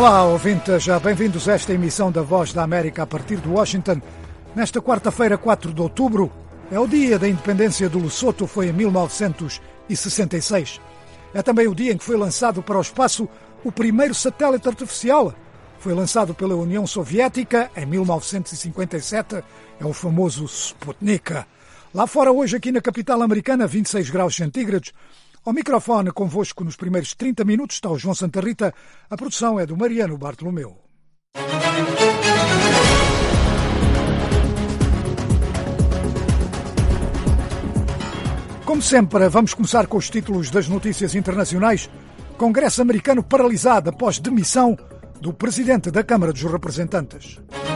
Olá, ouvintes, bem-vindos a esta emissão da Voz da América a partir de Washington. Nesta quarta-feira, 4 de outubro, é o dia da independência do Lesoto, foi em 1966. É também o dia em que foi lançado para o espaço o primeiro satélite artificial. Foi lançado pela União Soviética em 1957, é o famoso Sputnik. Lá fora, hoje, aqui na capital americana, 26 graus centígrados. Ao microfone, convosco nos primeiros 30 minutos, está o João Santa Rita. A produção é do Mariano Bartolomeu. Como sempre, vamos começar com os títulos das notícias internacionais. Congresso americano paralisado após demissão do presidente da Câmara dos Representantes.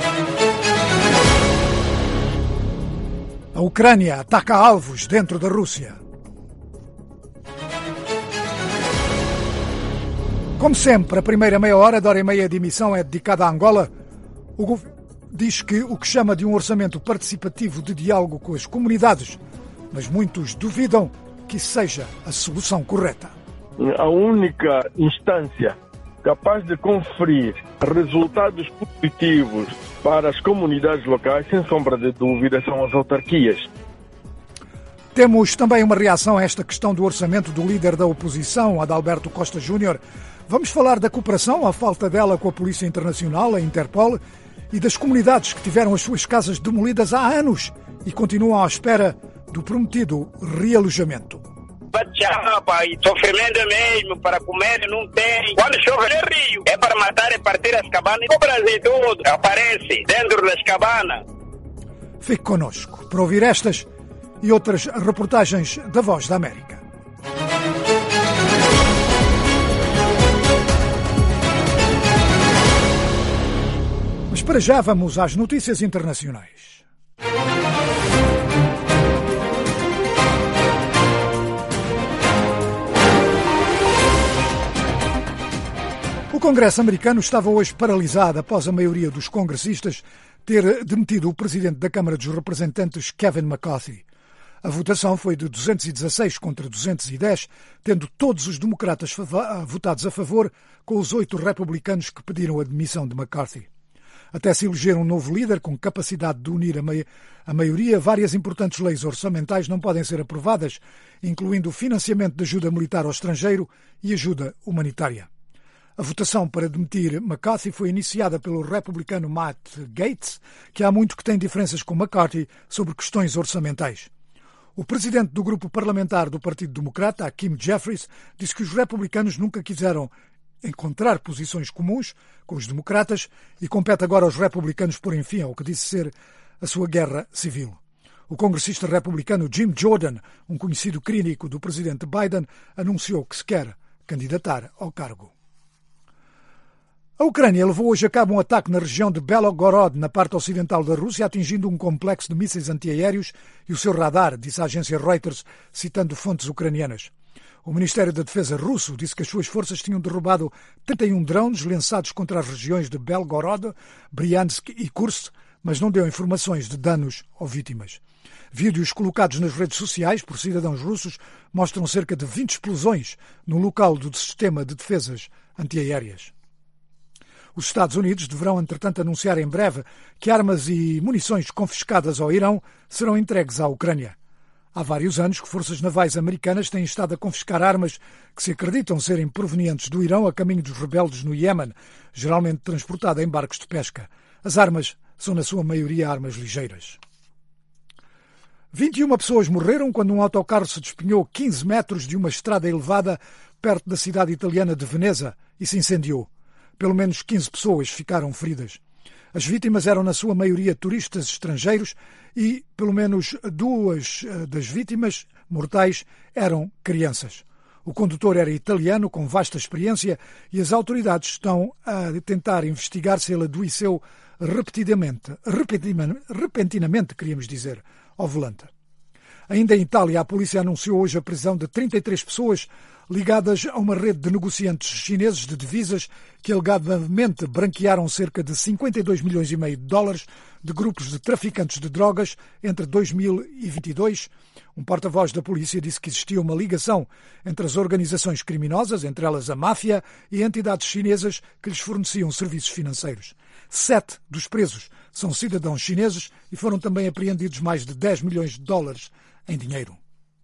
A Ucrânia ataca alvos dentro da Rússia. Como sempre, a primeira meia hora da hora e meia de emissão é dedicada à Angola. O governo diz que o que chama de um orçamento participativo de diálogo com as comunidades, mas muitos duvidam que isso seja a solução correta. A única instância capaz de conferir resultados positivos para as comunidades locais, sem sombra de dúvida, são as autarquias. Temos também uma reação a esta questão do orçamento do líder da oposição, Adalberto Costa Júnior. Vamos falar da cooperação, a falta dela com a Polícia Internacional, a Interpol, e das comunidades que tiveram as suas casas demolidas há anos e continuam à espera do prometido realojamento. E sofrimento mesmo, para comer não tem. Quando chove é rio, é para matar e partir as cabanas. O Brasil todo aparece dentro das cabanas. Fique connosco para ouvir estas e outras reportagens da Voz da América. Mas para já vamos às notícias internacionais. O Congresso americano estava hoje paralisado após a maioria dos congressistas ter demitido o presidente da Câmara dos Representantes, Kevin McCarthy. A votação foi de 216 contra 210, tendo todos os democratas votados a favor, com os 8 republicanos que pediram a demissão de McCarthy. Até se eleger um novo líder com capacidade de unir a maioria, várias importantes leis orçamentais não podem ser aprovadas, incluindo o financiamento de ajuda militar ao estrangeiro e ajuda humanitária. A votação para demitir McCarthy foi iniciada pelo republicano Matt Gaetz, que há muito que tem diferenças com McCarthy sobre questões orçamentais. O presidente do grupo parlamentar do Partido Democrata, Hakeem Jeffries, disse que os republicanos nunca quiseram encontrar posições comuns com os democratas e compete agora aos republicanos porem fim ao que disse ser a sua guerra civil. O congressista republicano Jim Jordan, um conhecido clínico do presidente Biden, anunciou que se quer candidatar ao cargo. A Ucrânia levou hoje a cabo um ataque na região de Belgorod, na parte ocidental da Rússia, atingindo um complexo de mísseis antiaéreos e o seu radar, disse a agência Reuters, citando fontes ucranianas. O Ministério da Defesa russo disse que as suas forças tinham derrubado 31 drones lançados contra as regiões de Belgorod, Bryansk e Kursk, mas não deu informações de danos ou vítimas. Vídeos colocados nas redes sociais por cidadãos russos mostram cerca de 20 explosões no local do sistema de defesas antiaéreas. Os Estados Unidos deverão, entretanto, anunciar em breve que armas e munições confiscadas ao Irão serão entregues à Ucrânia. Há vários anos que forças navais americanas têm estado a confiscar armas que se acreditam serem provenientes do Irão a caminho dos rebeldes no Iémen, geralmente transportadas em barcos de pesca. As armas são, na sua maioria, armas ligeiras. 21 pessoas morreram quando um autocarro se despenhou 15 metros de uma estrada elevada perto da cidade italiana de Veneza e se incendiou. Pelo menos 15 pessoas ficaram feridas. As vítimas eram, na sua maioria, turistas estrangeiros e, pelo menos, 2 das vítimas mortais eram crianças. O condutor era italiano, com vasta experiência, e as autoridades estão a tentar investigar se ele adoeceu repentinamente, queríamos dizer, ao volante. Ainda em Itália, a polícia anunciou hoje a prisão de 33 pessoas ligadas a uma rede de negociantes chineses de divisas que alegadamente branquearam cerca de 52 milhões e meio de dólares de grupos de traficantes de drogas entre 2022. Um porta-voz da polícia disse que existia uma ligação entre as organizações criminosas, entre elas a máfia, e entidades chinesas que lhes forneciam serviços financeiros. 7 dos presos são cidadãos chineses e foram também apreendidos mais de 10 milhões de dólares em dinheiro.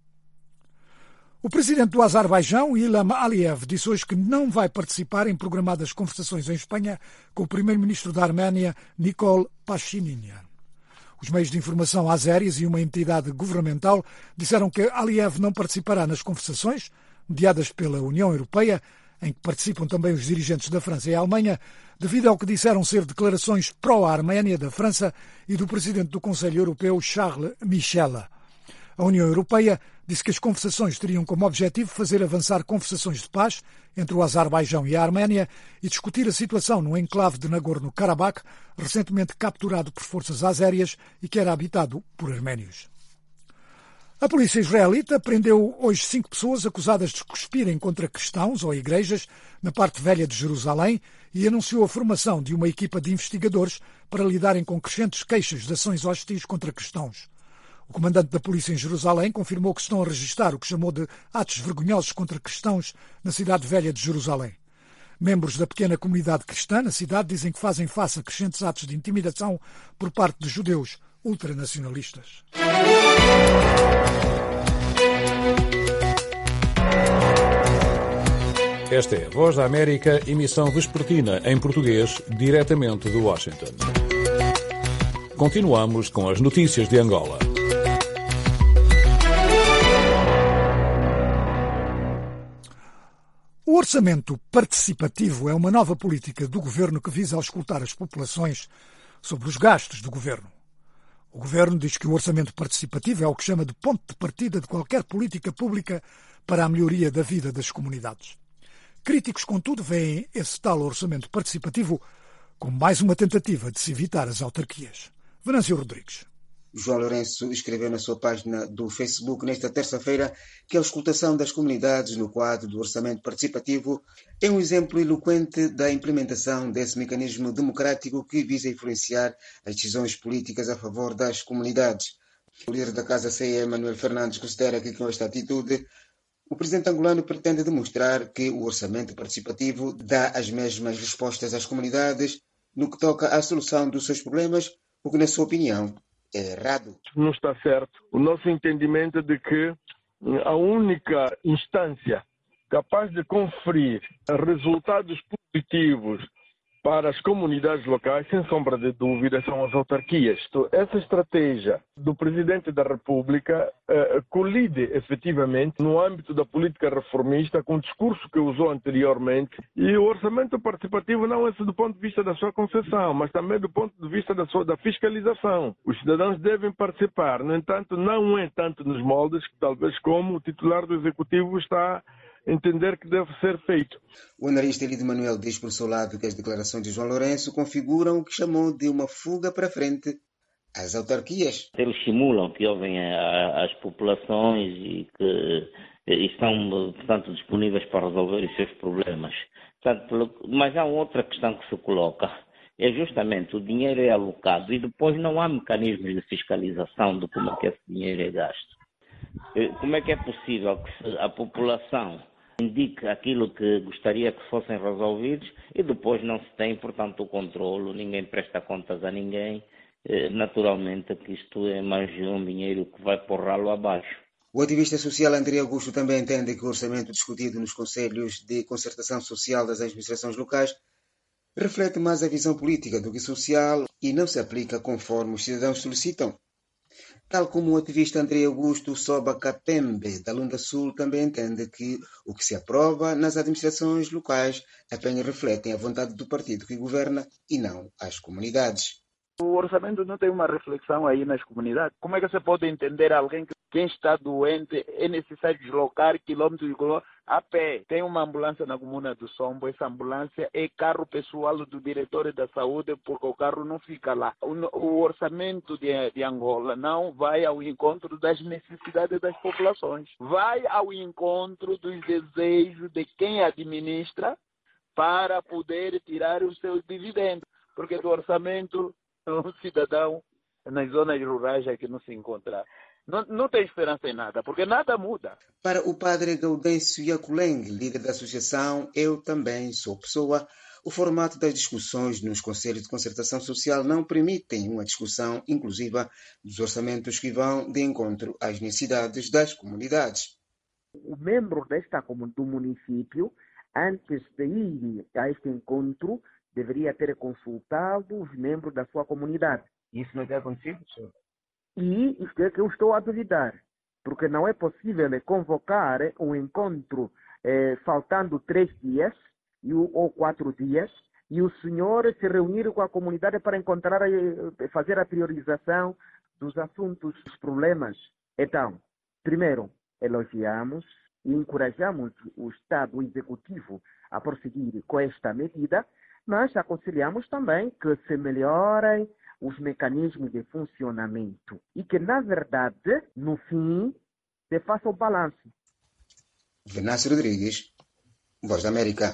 O presidente do Azerbaijão, Ilham Aliyev, disse hoje que não vai participar em programadas conversações em Espanha com o primeiro-ministro da Arménia, Nikol Pashinyan. Os meios de informação azeris e uma entidade governamental disseram que Aliyev não participará nas conversações, mediadas pela União Europeia, em que participam também os dirigentes da França e a Alemanha, devido ao que disseram ser declarações pró-Arménia da França e do presidente do Conselho Europeu, Charles Michel. A União Europeia disse que as conversações teriam como objetivo fazer avançar conversações de paz entre o Azerbaijão e a Arménia e discutir a situação no enclave de Nagorno-Karabakh, recentemente capturado por forças azérias e que era habitado por arménios. A polícia israelita prendeu hoje 5 pessoas acusadas de cuspirem contra cristãos ou igrejas na parte velha de Jerusalém e anunciou a formação de uma equipa de investigadores para lidarem com crescentes queixas de ações hostis contra cristãos. O comandante da polícia em Jerusalém confirmou que estão a registrar o que chamou de atos vergonhosos contra cristãos na cidade velha de Jerusalém. Membros da pequena comunidade cristã na cidade dizem que fazem face a crescentes atos de intimidação por parte de judeus ultranacionalistas. Esta é a Voz da América, emissão vespertina em português, diretamente de Washington. Continuamos com as notícias de Angola. O orçamento participativo é uma nova política do governo que visa auscultar as populações sobre os gastos do governo. O governo diz que o orçamento participativo é o que chama de ponto de partida de qualquer política pública para a melhoria da vida das comunidades. Críticos, contudo, veem esse tal orçamento participativo como mais uma tentativa de se evitar as autarquias. Venâncio Rodrigues. João Lourenço escreveu na sua página do Facebook nesta terça-feira que a auscultação das comunidades no quadro do orçamento participativo é um exemplo eloquente da implementação desse mecanismo democrático que visa influenciar as decisões políticas a favor das comunidades. O líder da Casa CE, Manuel Fernandes, considera que com esta atitude o presidente angolano pretende demonstrar que o orçamento participativo dá as mesmas respostas às comunidades no que toca à solução dos seus problemas, o que, na sua opinião, é errado. Não está certo. O nosso entendimento é de que a única instância capaz de conferir resultados positivos para as comunidades locais, sem sombra de dúvida, são as autarquias. Então, essa estratégia do Presidente da República colide efetivamente no âmbito da política reformista com o discurso que usou anteriormente, e o orçamento participativo não é só do ponto de vista da sua concessão, mas também do ponto de vista da fiscalização. Os cidadãos devem participar, no entanto, não é tanto nos moldes que talvez como o titular do Executivo está entender que deve ser feito. O analista Elidio Manuel diz por seu lado que as declarações de João Lourenço configuram o que chamou de uma fuga para frente às autarquias. Eles simulam que ouvem as populações e que estão, portanto, disponíveis para resolver os seus problemas. Portanto, mas há outra questão que se coloca. É justamente o dinheiro é alocado e depois não há mecanismos de fiscalização de como é que esse dinheiro é gasto. Como é que é possível que a população indique aquilo que gostaria que fossem resolvidos e depois não se tem, portanto, o controlo, ninguém presta contas a ninguém, naturalmente que isto é mais um dinheiro que vai por ralo abaixo. O ativista social André Augusto também entende que o orçamento discutido nos conselhos de concertação social das administrações locais reflete mais a visão política do que social e não se aplica conforme os cidadãos solicitam. Tal como o ativista André Augusto Soba Kapembe, da Lunda Sul, também entende que o que se aprova nas administrações locais apenas refletem a vontade do partido que governa e não as comunidades. O orçamento não tem uma reflexão aí nas comunidades. Como é que você pode entender alguém que quem está doente é necessário deslocar quilômetros e quilômetros a pé. Tem uma ambulância na comuna do Sombo, essa ambulância é carro pessoal do diretor da saúde, porque o carro não fica lá. O orçamento de Angola não vai ao encontro das necessidades das populações, vai ao encontro dos desejos de quem administra para poder tirar os seus dividendos, porque do orçamento o cidadão nas zonas rurais é que não se encontra. Não tem esperança em nada, porque nada muda. Para o padre Gaudêncio Yaculeng, líder da associação Eu Também Sou Pessoa, o formato das discussões nos conselhos de concertação social não permitem uma discussão inclusiva dos orçamentos que vão de encontro às necessidades das comunidades. O membro do município, antes de ir a este encontro, deveria ter consultado os membros da sua comunidade. Isso não tem acontecido, senhor? E isto é que eu estou a duvidar, porque não é possível convocar um encontro faltando 3 dias ou 4 dias e o senhor se reunir com a comunidade para fazer a priorização dos assuntos, dos problemas. Então, primeiro, elogiamos e encorajamos o Estado, o Executivo, a prosseguir com esta medida, mas aconselhamos também que se melhorem os mecanismos de funcionamento e que, na verdade, no fim, se faça o balanço. Venâncio Rodrigues, Voz da América.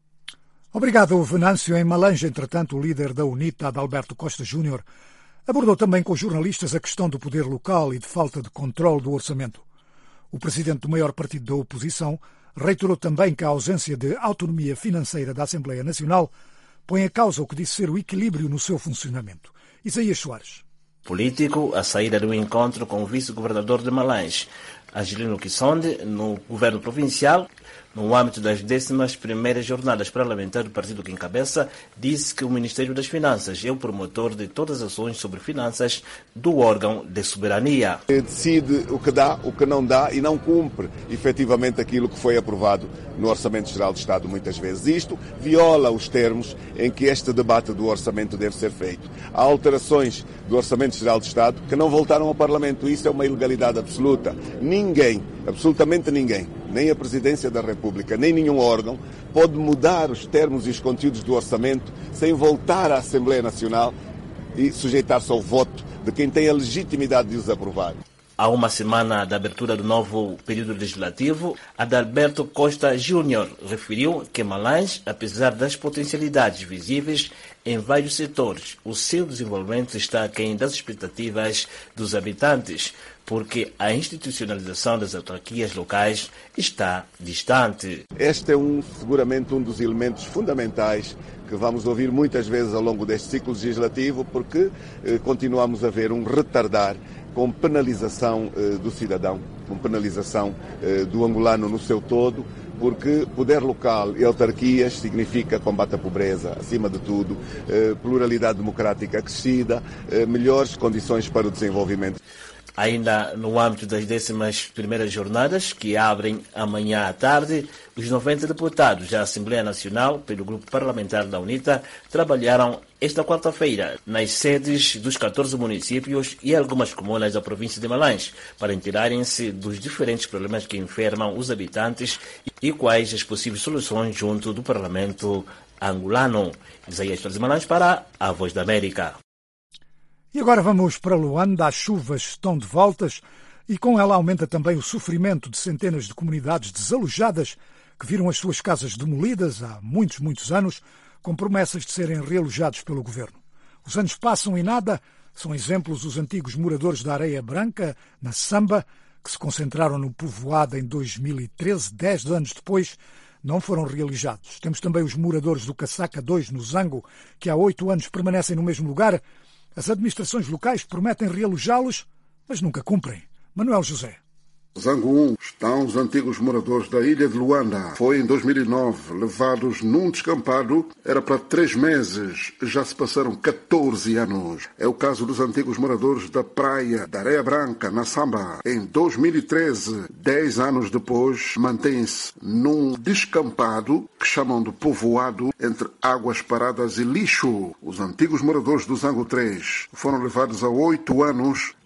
Obrigado, Venâncio. Em Malanje, entretanto, o líder da UNITA, Adalberto Costa Júnior, abordou também com os jornalistas a questão do poder local e de falta de controle do orçamento. O presidente do maior partido da oposição reiterou também que a ausência de autonomia financeira da Assembleia Nacional põe em causa o que disse ser o equilíbrio no seu funcionamento. Isaías Soares. Político a saída do encontro com o vice-governador de Malanje, Angelino Quissonde, no governo provincial, no âmbito das 11ª jornadas parlamentares do partido que encabeça, disse que o Ministério das Finanças é o promotor de todas as ações sobre finanças do órgão de soberania. Decide o que dá, o que não dá e não cumpre efetivamente aquilo que foi aprovado no Orçamento Geral de Estado muitas vezes. Isto viola os termos em que este debate do orçamento deve ser feito. Há alterações do Orçamento Geral de Estado que não voltaram ao Parlamento. Isso é uma ilegalidade absoluta. Ninguém, absolutamente ninguém, nem a Presidência da República, nem nenhum órgão, pode mudar os termos e os conteúdos do orçamento sem voltar à Assembleia Nacional e sujeitar-se ao voto de quem tem a legitimidade de os aprovar. Há uma semana da abertura do novo período legislativo, Adalberto Costa Júnior referiu que Malanje, apesar das potencialidades visíveis em vários setores, o seu desenvolvimento está aquém das expectativas dos habitantes, porque a institucionalização das autarquias locais está distante. Este é seguramente um dos elementos fundamentais que vamos ouvir muitas vezes ao longo deste ciclo legislativo, porque continuamos a ver um retardar com penalização do cidadão, com penalização do angolano no seu todo, porque poder local e autarquias significa combate à pobreza, acima de tudo, pluralidade democrática acrescida, melhores condições para o desenvolvimento. Ainda no âmbito das 11ª jornadas, que abrem amanhã à tarde, os 90 deputados da Assembleia Nacional, pelo grupo parlamentar da UNITA, trabalharam esta quarta-feira nas sedes dos 14 municípios e algumas comunas da província de Malanje, para inteirarem-se dos diferentes problemas que enfermam os habitantes e quais as possíveis soluções junto do Parlamento angolano. Isaías Soares de Malanje para a Voz da América. E agora vamos para Luanda. As chuvas estão de voltas e com ela aumenta também o sofrimento de centenas de comunidades desalojadas que viram as suas casas demolidas há muitos anos, com promessas de serem realojados pelo governo. Os anos passam e nada. São exemplos os antigos moradores da Areia Branca, na Samba, que se concentraram no povoado em 2013, 10 anos depois, não foram realizados. Temos também os moradores do Caçaca 2, no Zango, que há 8 anos permanecem no mesmo lugar. As administrações locais prometem realojá-los, mas nunca cumprem. Manuel José. Zango 1 estão os antigos moradores da ilha de Luanda. Foi em 2009, levados num descampado, era para 3 meses, já se passaram 14 anos. É o caso dos antigos moradores da praia da Areia Branca, na Samba. Em 2013, 10 anos depois, mantêm-se num descampado que chamam de povoado entre águas paradas e lixo. Os antigos moradores do Zango 3 foram levados a 8 anos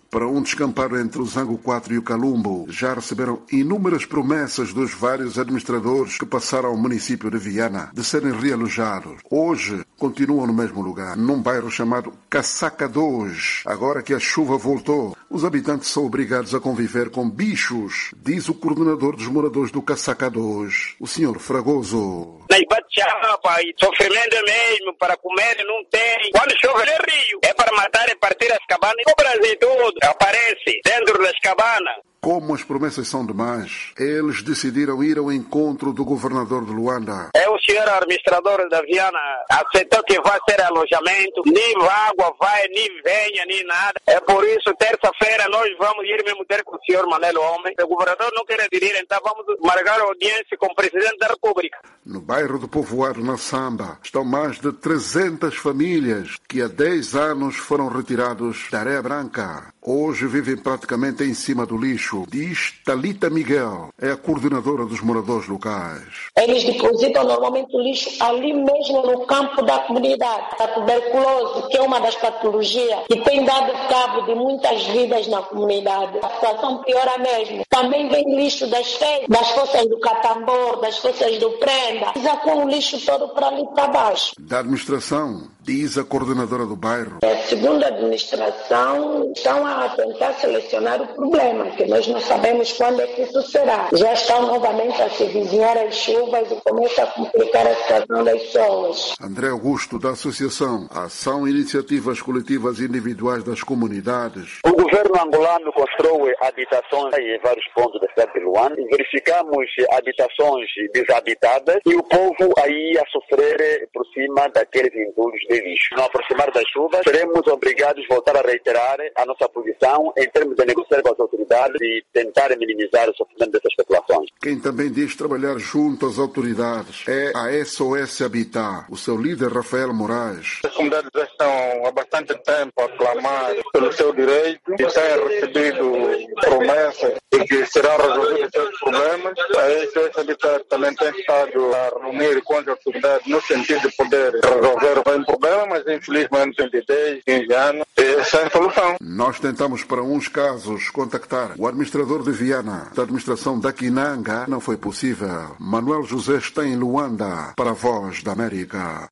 para um descampado entre o Zango 4 e o Calumbo. Já receberam inúmeras promessas dos vários administradores que passaram ao município de Viana de serem realojados. Hoje continuam no mesmo lugar, num bairro chamado Casaca 2. Agora que a chuva voltou, os habitantes são obrigados a conviver com bichos, diz o coordenador dos moradores do Casaca 2, o senhor Fragoso. Nas bate-chapa e sofrimento mesmo, para comer não tem. Quando chove é rio, é para matar e partir as cabanas. O Brasil todo aparece dentro das cabanas. Como as promessas são demais, eles decidiram ir ao encontro do governador de Luanda. É o senhor administrador da Viana, aceitou que vai ser alojamento, nem água vai, nem venha, nem nada. É por isso, terça-feira, nós vamos ir mesmo ter com o senhor Manelo Homem. O governador não quer aderir, então vamos marcar audiência com o presidente da República. No bairro do Povoado, na Samba, estão mais de 300 famílias que há 10 anos foram retirados da areia branca. Hoje vivem praticamente em cima do lixo, diz Thalita Miguel, é a coordenadora dos moradores locais. Eles depositam normalmente o lixo ali mesmo no campo da comunidade. A tuberculose, que é uma das patologias que tem dado cabo de muitas vidas na comunidade. A situação piora mesmo. Também vem lixo das fezes, das fossas do Catambor, das fossas do Prenda. Já com o lixo todo para ali para baixo. Da administração, diz a coordenadora do bairro. Segundo a administração, estão a tentar selecionar o problema, que nós não sabemos quando é que isso será. Já estão novamente a se vizinhar as chuvas e começa a complicar a situação das pessoas. André Augusto, da Associação Ação Iniciativas Coletivas Individuais das Comunidades. O governo angolano constrói habitações em vários pontos da cidade de Luanda. Verificamos habitações desabitadas e o povo aí a sofrer por cima daqueles entulhos de lixo. No aproximar das chuvas, seremos obrigados a voltar a reiterar a nossa posição em termos de negociar com as autoridades e tentar minimizar o sofrimento dessas populações. Quem também diz trabalhar junto às autoridades é a SOS Habitat, o seu líder Rafael Moraes. As comunidades já estão há bastante tempo a clamar pelo seu direito e têm recebido promessas de que serão resolvidos seus problemas. A SOS Habitat também tem estado a reunir com as autoridades no sentido de poder resolver o problema, mas infelizmente tem 10, 15 anos sem solução. Nós tentamos para uns casos contactar o administrador de Viana da administração da Quinanga, não foi possível. Manuel José está em Luanda para a Voz da América.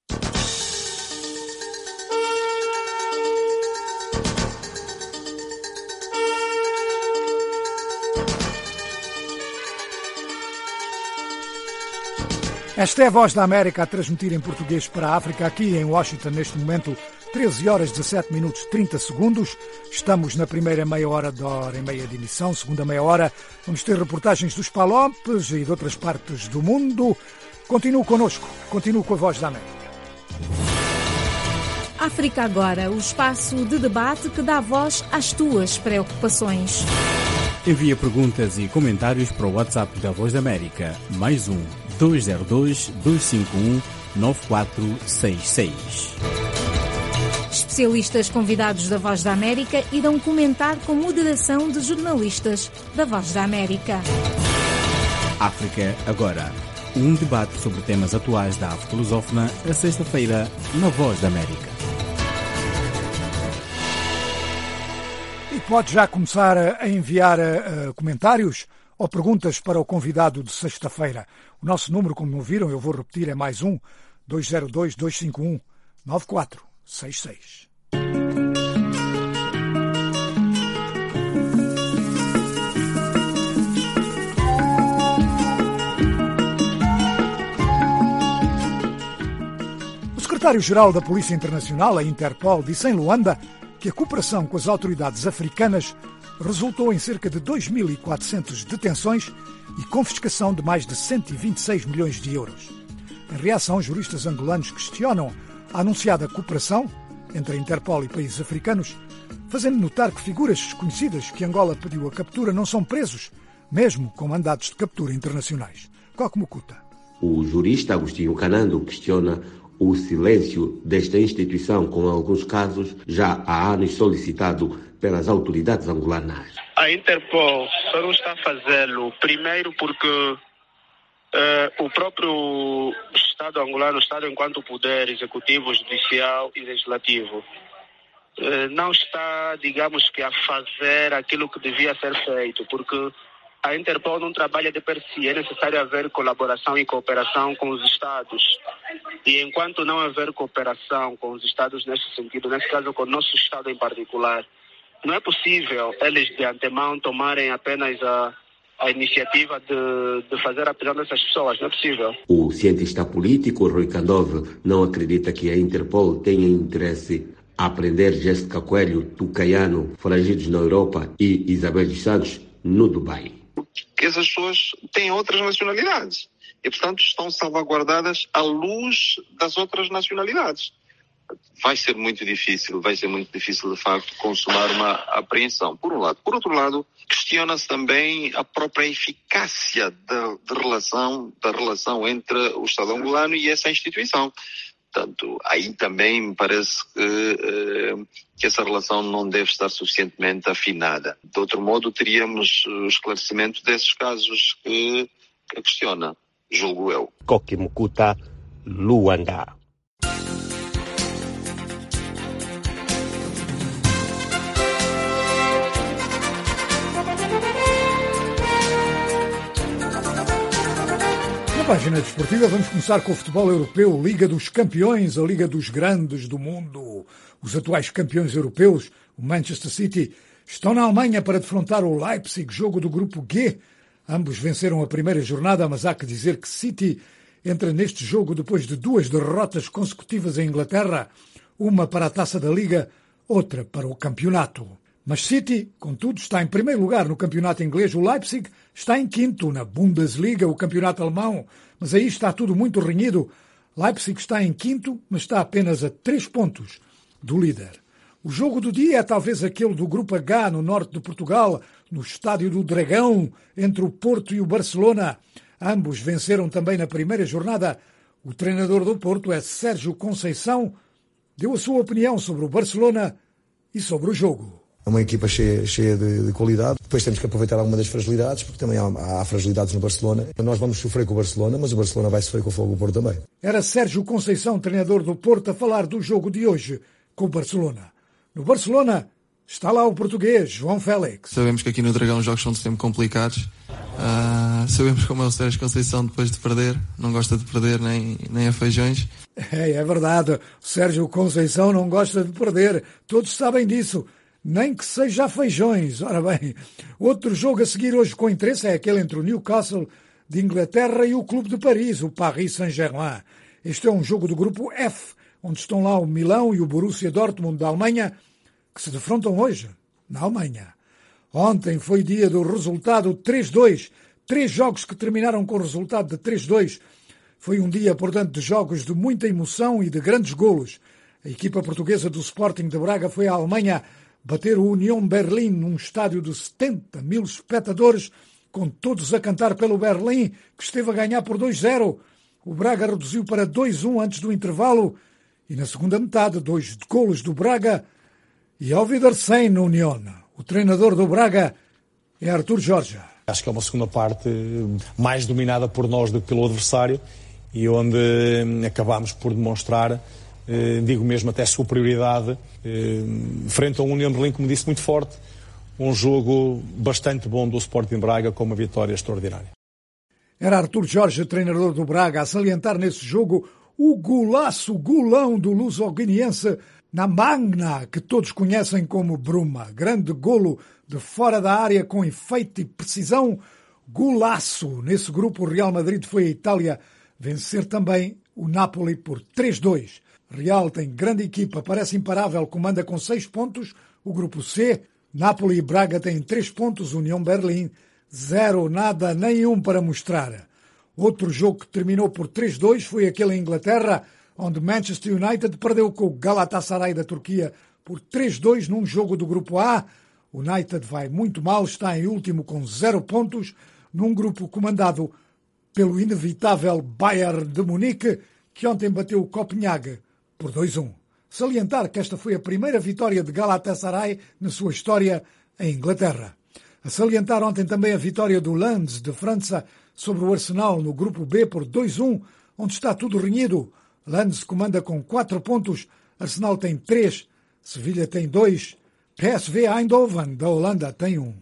Esta é a Voz da América a transmitir em português para a África, aqui em Washington, neste momento, 13 horas 17 minutos 30 segundos. Estamos na primeira meia hora da hora e meia de emissão. Segunda meia hora vamos ter reportagens dos Palopes e de outras partes do mundo. Continue connosco, continue com a Voz da América. África Agora, o espaço de debate que dá voz às tuas preocupações. Envia perguntas e comentários para o WhatsApp da Voz da América, mais 202-251-9466. Especialistas convidados da Voz da América irão comentar com moderação de jornalistas da Voz da América. África Agora, um debate sobre temas atuais da África lusófona, a sexta-feira, na Voz da América. E pode já começar a enviar comentários ou perguntas para o convidado de sexta-feira. O nosso número, como ouviram, eu vou repetir, é mais 202-251-9466. O secretário-geral da Polícia Internacional, a Interpol, disse em Luanda que a cooperação com as autoridades africanas resultou em cerca de 2.400 detenções e confiscação de mais de 126 milhões de euros. Em reação, juristas angolanos questionam a anunciada cooperação entre a Interpol e países africanos, fazendo notar que figuras desconhecidas que Angola pediu a captura não são presos, mesmo com mandatos de captura internacionais. Coque Mukuta. O jurista Agostinho Canando questiona o silêncio desta instituição, com alguns casos já há anos solicitado pelas autoridades angolanas. A Interpol só não está a fazê-lo, primeiro porque o próprio Estado angolano, o Estado enquanto poder executivo, judicial e legislativo, não está, digamos que, a fazer aquilo que devia ser feito, porque a Interpol não trabalha de per si, é necessário haver colaboração e cooperação com os Estados. E enquanto não haver cooperação com os Estados nesse sentido, nesse caso com o nosso Estado em particular, não é possível eles de antemão tomarem apenas a iniciativa de fazer a prisão dessas pessoas, não é possível. O cientista político Rui Kandov não acredita que a Interpol tenha interesse a prender Jéssica Coelho, Tucaiano, foragidos na Europa, e Isabel dos Santos, no Dubai. Que essas pessoas têm outras nacionalidades e, portanto, estão salvaguardadas à luz das outras nacionalidades. Vai ser muito difícil, de facto, consumar uma apreensão, por um lado. Por outro lado, questiona-se também a própria eficácia da relação entre o Estado angolano e essa instituição. Portanto, aí também me parece que essa relação não deve estar suficientemente afinada. De outro modo, teríamos o esclarecimento desses casos que questiona, julgo eu. Koki Mukuta, Luanda. Na página desportiva vamos começar com o futebol europeu, Liga dos Campeões, a Liga dos Grandes do Mundo. Os atuais campeões europeus, o Manchester City, estão na Alemanha para defrontar o Leipzig, jogo do grupo G. Ambos venceram a primeira jornada, mas há que dizer que City entra neste jogo depois de 2 derrotas consecutivas em Inglaterra, uma para a Taça da Liga, outra para o campeonato. Mas City, contudo, está em primeiro lugar no campeonato inglês. O Leipzig está em quinto na Bundesliga, o campeonato alemão. Mas aí está tudo muito renhido. Leipzig está em quinto, mas está apenas a 3 pontos do líder. O jogo do dia é talvez aquele do Grupo H, no norte de Portugal, no Estádio do Dragão, entre o Porto e o Barcelona. Ambos venceram também na primeira jornada. O treinador do Porto é Sérgio Conceição. Deu a sua opinião sobre o Barcelona e sobre o jogo. É uma equipa cheia de qualidade. Depois temos que aproveitar alguma das fragilidades, porque também há fragilidades no Barcelona. Nós vamos sofrer com o Barcelona, mas o Barcelona vai sofrer com o Fogo do Porto também. Era Sérgio Conceição, treinador do Porto, a falar do jogo de hoje com o Barcelona. No Barcelona está lá o português, João Félix. Sabemos que aqui no Dragão os jogos são sempre complicados. Sabemos como é o Sérgio Conceição depois de perder. Não gosta de perder nem a feijões. É verdade. O Sérgio Conceição não gosta de perder. Todos sabem disso. Nem que seja a feijões. Ora bem, outro jogo a seguir hoje com interesse é aquele entre o Newcastle de Inglaterra e o Clube de Paris, o Paris Saint-Germain. Este é um jogo do grupo F, onde estão lá o Milão e o Borussia Dortmund da Alemanha, que se defrontam hoje na Alemanha. Ontem foi dia do resultado 3-2. 3 jogos que terminaram com o resultado de 3-2. Foi um dia, portanto, de jogos de muita emoção e de grandes golos. A equipa portuguesa do Sporting de Braga foi à Alemanha bater o Union Berlim num estádio de 70 mil espectadores, com todos a cantar pelo Berlim, que esteve a ganhar por 2-0. O Braga reduziu para 2-1 antes do intervalo e na segunda metade 2 golos do Braga e ao Wiedersehen no Union. O treinador do Braga é Artur Jorge. Acho que é uma segunda parte mais dominada por nós do que pelo adversário e onde acabámos por demonstrar, digo mesmo até superioridade, frente a um União Berlim, como disse, muito forte. Um jogo bastante bom do Sporting Braga, com uma vitória extraordinária. Era Artur Jorge, treinador do Braga, a salientar nesse jogo o golão do luso-guineense Namangna, que todos conhecem como Bruma. Grande golo de fora da área com efeito e precisão. Golaço. Nesse grupo o Real Madrid foi a Itália vencer também o Napoli por 3-2. Real tem grande equipa, parece imparável, comanda com 6 pontos. O grupo C, Napoli e Braga têm 3 pontos, União Berlim 0, nada, nenhum para mostrar. Outro jogo que terminou por 3-2 foi aquele em Inglaterra, onde Manchester United perdeu com o Galatasaray da Turquia por 3-2 num jogo do grupo A. O United vai muito mal, está em último com 0 pontos, num grupo comandado pelo inevitável Bayern de Munique, que ontem bateu o Copenhague por 2-1. Salientar que esta foi a primeira vitória de Galatasaray na sua história em Inglaterra. A salientar ontem também a vitória do Lens de França sobre o Arsenal no grupo B por 2-1, onde está tudo renhido. Lens comanda com 4 pontos, Arsenal tem 3, Sevilha tem 2, PSV Eindhoven, da Holanda, tem 1.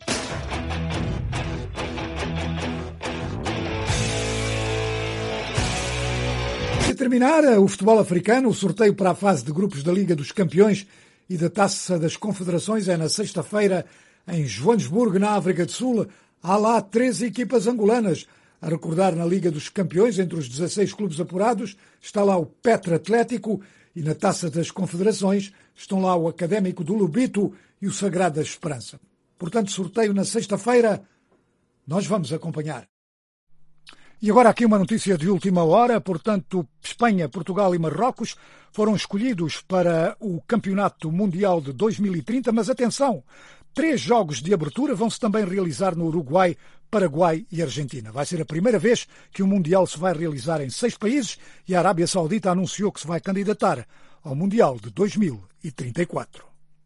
E terminar o futebol africano, o sorteio para a fase de grupos da Liga dos Campeões e da Taça das Confederações é na sexta-feira em Joanesburgo, na África do Sul. Há lá 13 equipas angolanas. A recordar, na Liga dos Campeões, entre os 16 clubes apurados, está lá o Petra Atlético e na Taça das Confederações estão lá o Académico do Lubito e o Sagrado da Esperança. Portanto, sorteio na sexta-feira, nós vamos acompanhar. E agora aqui uma notícia de última hora, portanto, Espanha, Portugal e Marrocos foram escolhidos para o Campeonato Mundial de 2030, mas atenção, 3 jogos de abertura vão-se também realizar no Uruguai, Paraguai e Argentina. Vai ser a primeira vez que o Mundial se vai realizar em 6 países e a Arábia Saudita anunciou que se vai candidatar ao Mundial de 2034.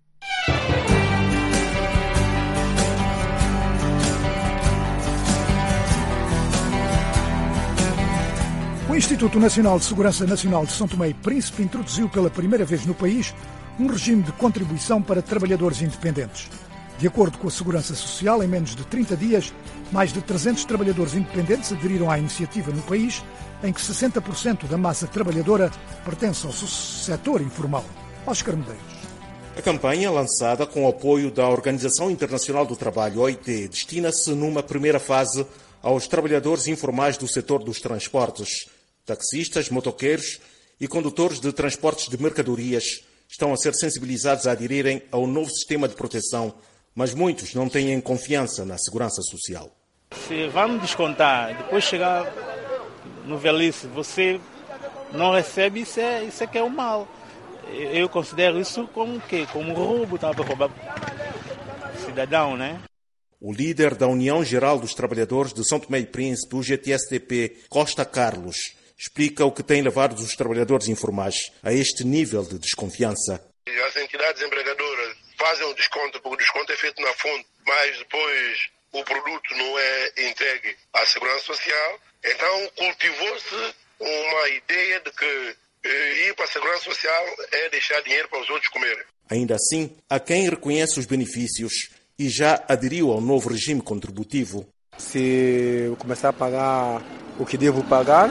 O Instituto Nacional de Segurança Nacional de São Tomé e Príncipe introduziu pela primeira vez no país um regime de contribuição para trabalhadores independentes. De acordo com a Segurança Social, em menos de 30 dias, mais de 300 trabalhadores independentes aderiram à iniciativa no país, em que 60% da massa trabalhadora pertence ao setor informal. Oscar Medeiros. A campanha, lançada com o apoio da Organização Internacional do Trabalho, OIT, destina-se numa primeira fase aos trabalhadores informais do setor dos transportes. Taxistas, motoqueiros e condutores de transportes de mercadorias estão a ser sensibilizados a aderirem ao novo sistema de proteção, mas muitos não têm confiança na segurança social. Se vamos descontar, depois chegar no velhice, você não recebe, isso é que é o mal. Eu considero isso como o quê? Como roubo, tá, para roubar cidadão, né? O líder da União Geral dos Trabalhadores de São Tomé e Príncipe, o GTSTP, Costa Carlos, explica o que tem levado os trabalhadores informais a este nível de desconfiança. As entidades empregadoras fazem o desconto, porque o desconto é feito na fonte, mas depois o produto não é entregue à Segurança Social. Então cultivou-se uma ideia de que ir para a Segurança Social é deixar dinheiro para os outros comerem. Ainda assim, há quem reconhece os benefícios e já aderiu ao novo regime contributivo. Se eu começar a pagar o que devo pagar,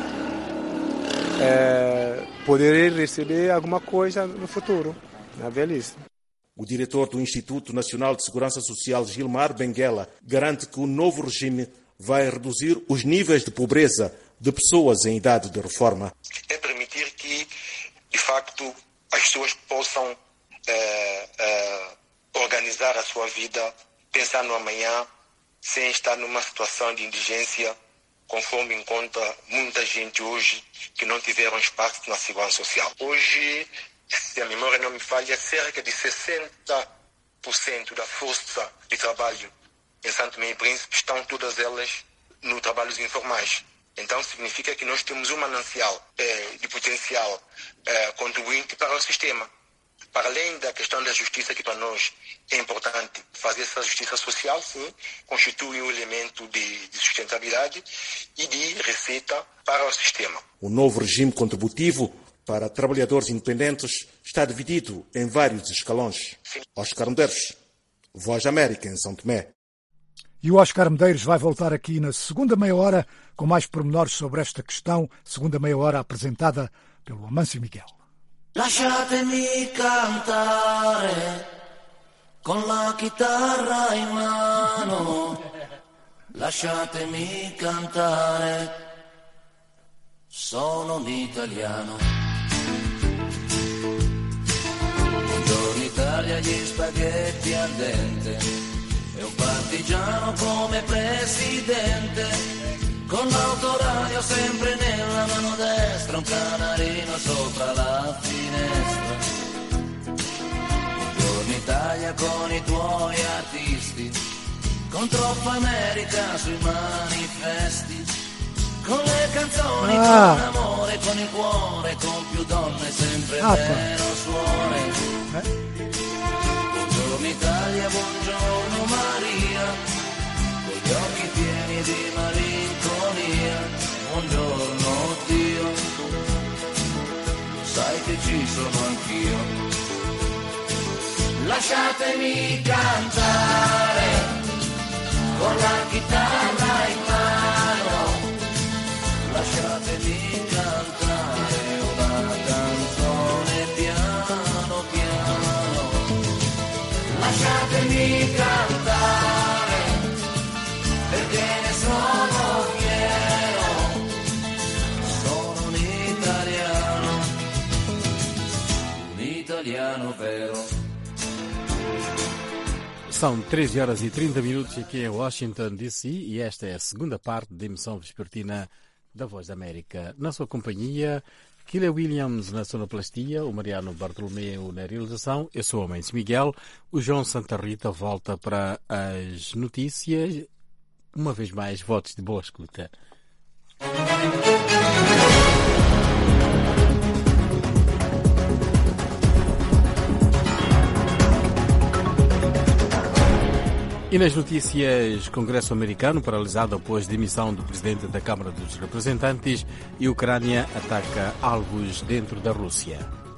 poderei receber alguma coisa no futuro, na velhice. O diretor do Instituto Nacional de Segurança Social, Gilmar Benguela, garante que o novo regime vai reduzir os níveis de pobreza de pessoas em idade de reforma. É permitir que, de facto, as pessoas possam organizar a sua vida, pensar no amanhã, sem estar numa situação de indigência, conforme encontra muita gente hoje que não tiveram espaço na Segurança Social. Hoje, se a memória não me falha, cerca de 60% da força de trabalho em São Tomé e Príncipe estão todas elas no trabalhos informais. Então significa que nós temos um manancial de potencial contribuinte para o sistema. Para além da questão da justiça, que para nós é importante fazer essa justiça social, sim, constitui um elemento de sustentabilidade e de receita para o sistema. O novo regime contributivo para trabalhadores independentes está dividido em vários escalões. Oscar Medeiros, Voz da América, em São Tomé. E o Oscar Medeiros vai voltar aqui na segunda meia-hora com mais pormenores sobre esta questão, segunda meia-hora apresentada pelo Amâncio Miguel. Lasciatemi cantare con la chitarra in mano, lasciatemi cantare, sono un italiano. Buongiorno Italia, gli spaghetti al dente, e un partigiano come presidente, con l'autoradio sempre nella mano destra, un canarino sopra la finestra. Buongiorno Italia con i tuoi artisti, con troppa America sui manifesti, con le canzoni, con l'amore, con il cuore, con più donne, sempre vero suore. Buongiorno Italia, buongiorno Maria, con gli occhi pieni di malinconia. Buongiorno Dio, sai che ci sono anch'io. lasciatemi cantare con la chitarra in mano, lasciatemi cantare una canzone piano piano, lasciatemi cantare perché ne sono fiero, sono un italiano vero. São 13 horas e 30 minutos aqui em Washington, D.C. e esta é a segunda parte da emissão vespertina da Voz da América. Na sua companhia, Kília Williams na sonoplastia, o Mariano Bartolomeu na realização, eu sou o Mendes Miguel, o João Santa Rita volta para as notícias. Uma vez mais, votos de boa escuta. E nas notícias, Congresso americano paralisado após demissão do presidente da Câmara dos Representantes e Ucrânia ataca alvos dentro da Rússia.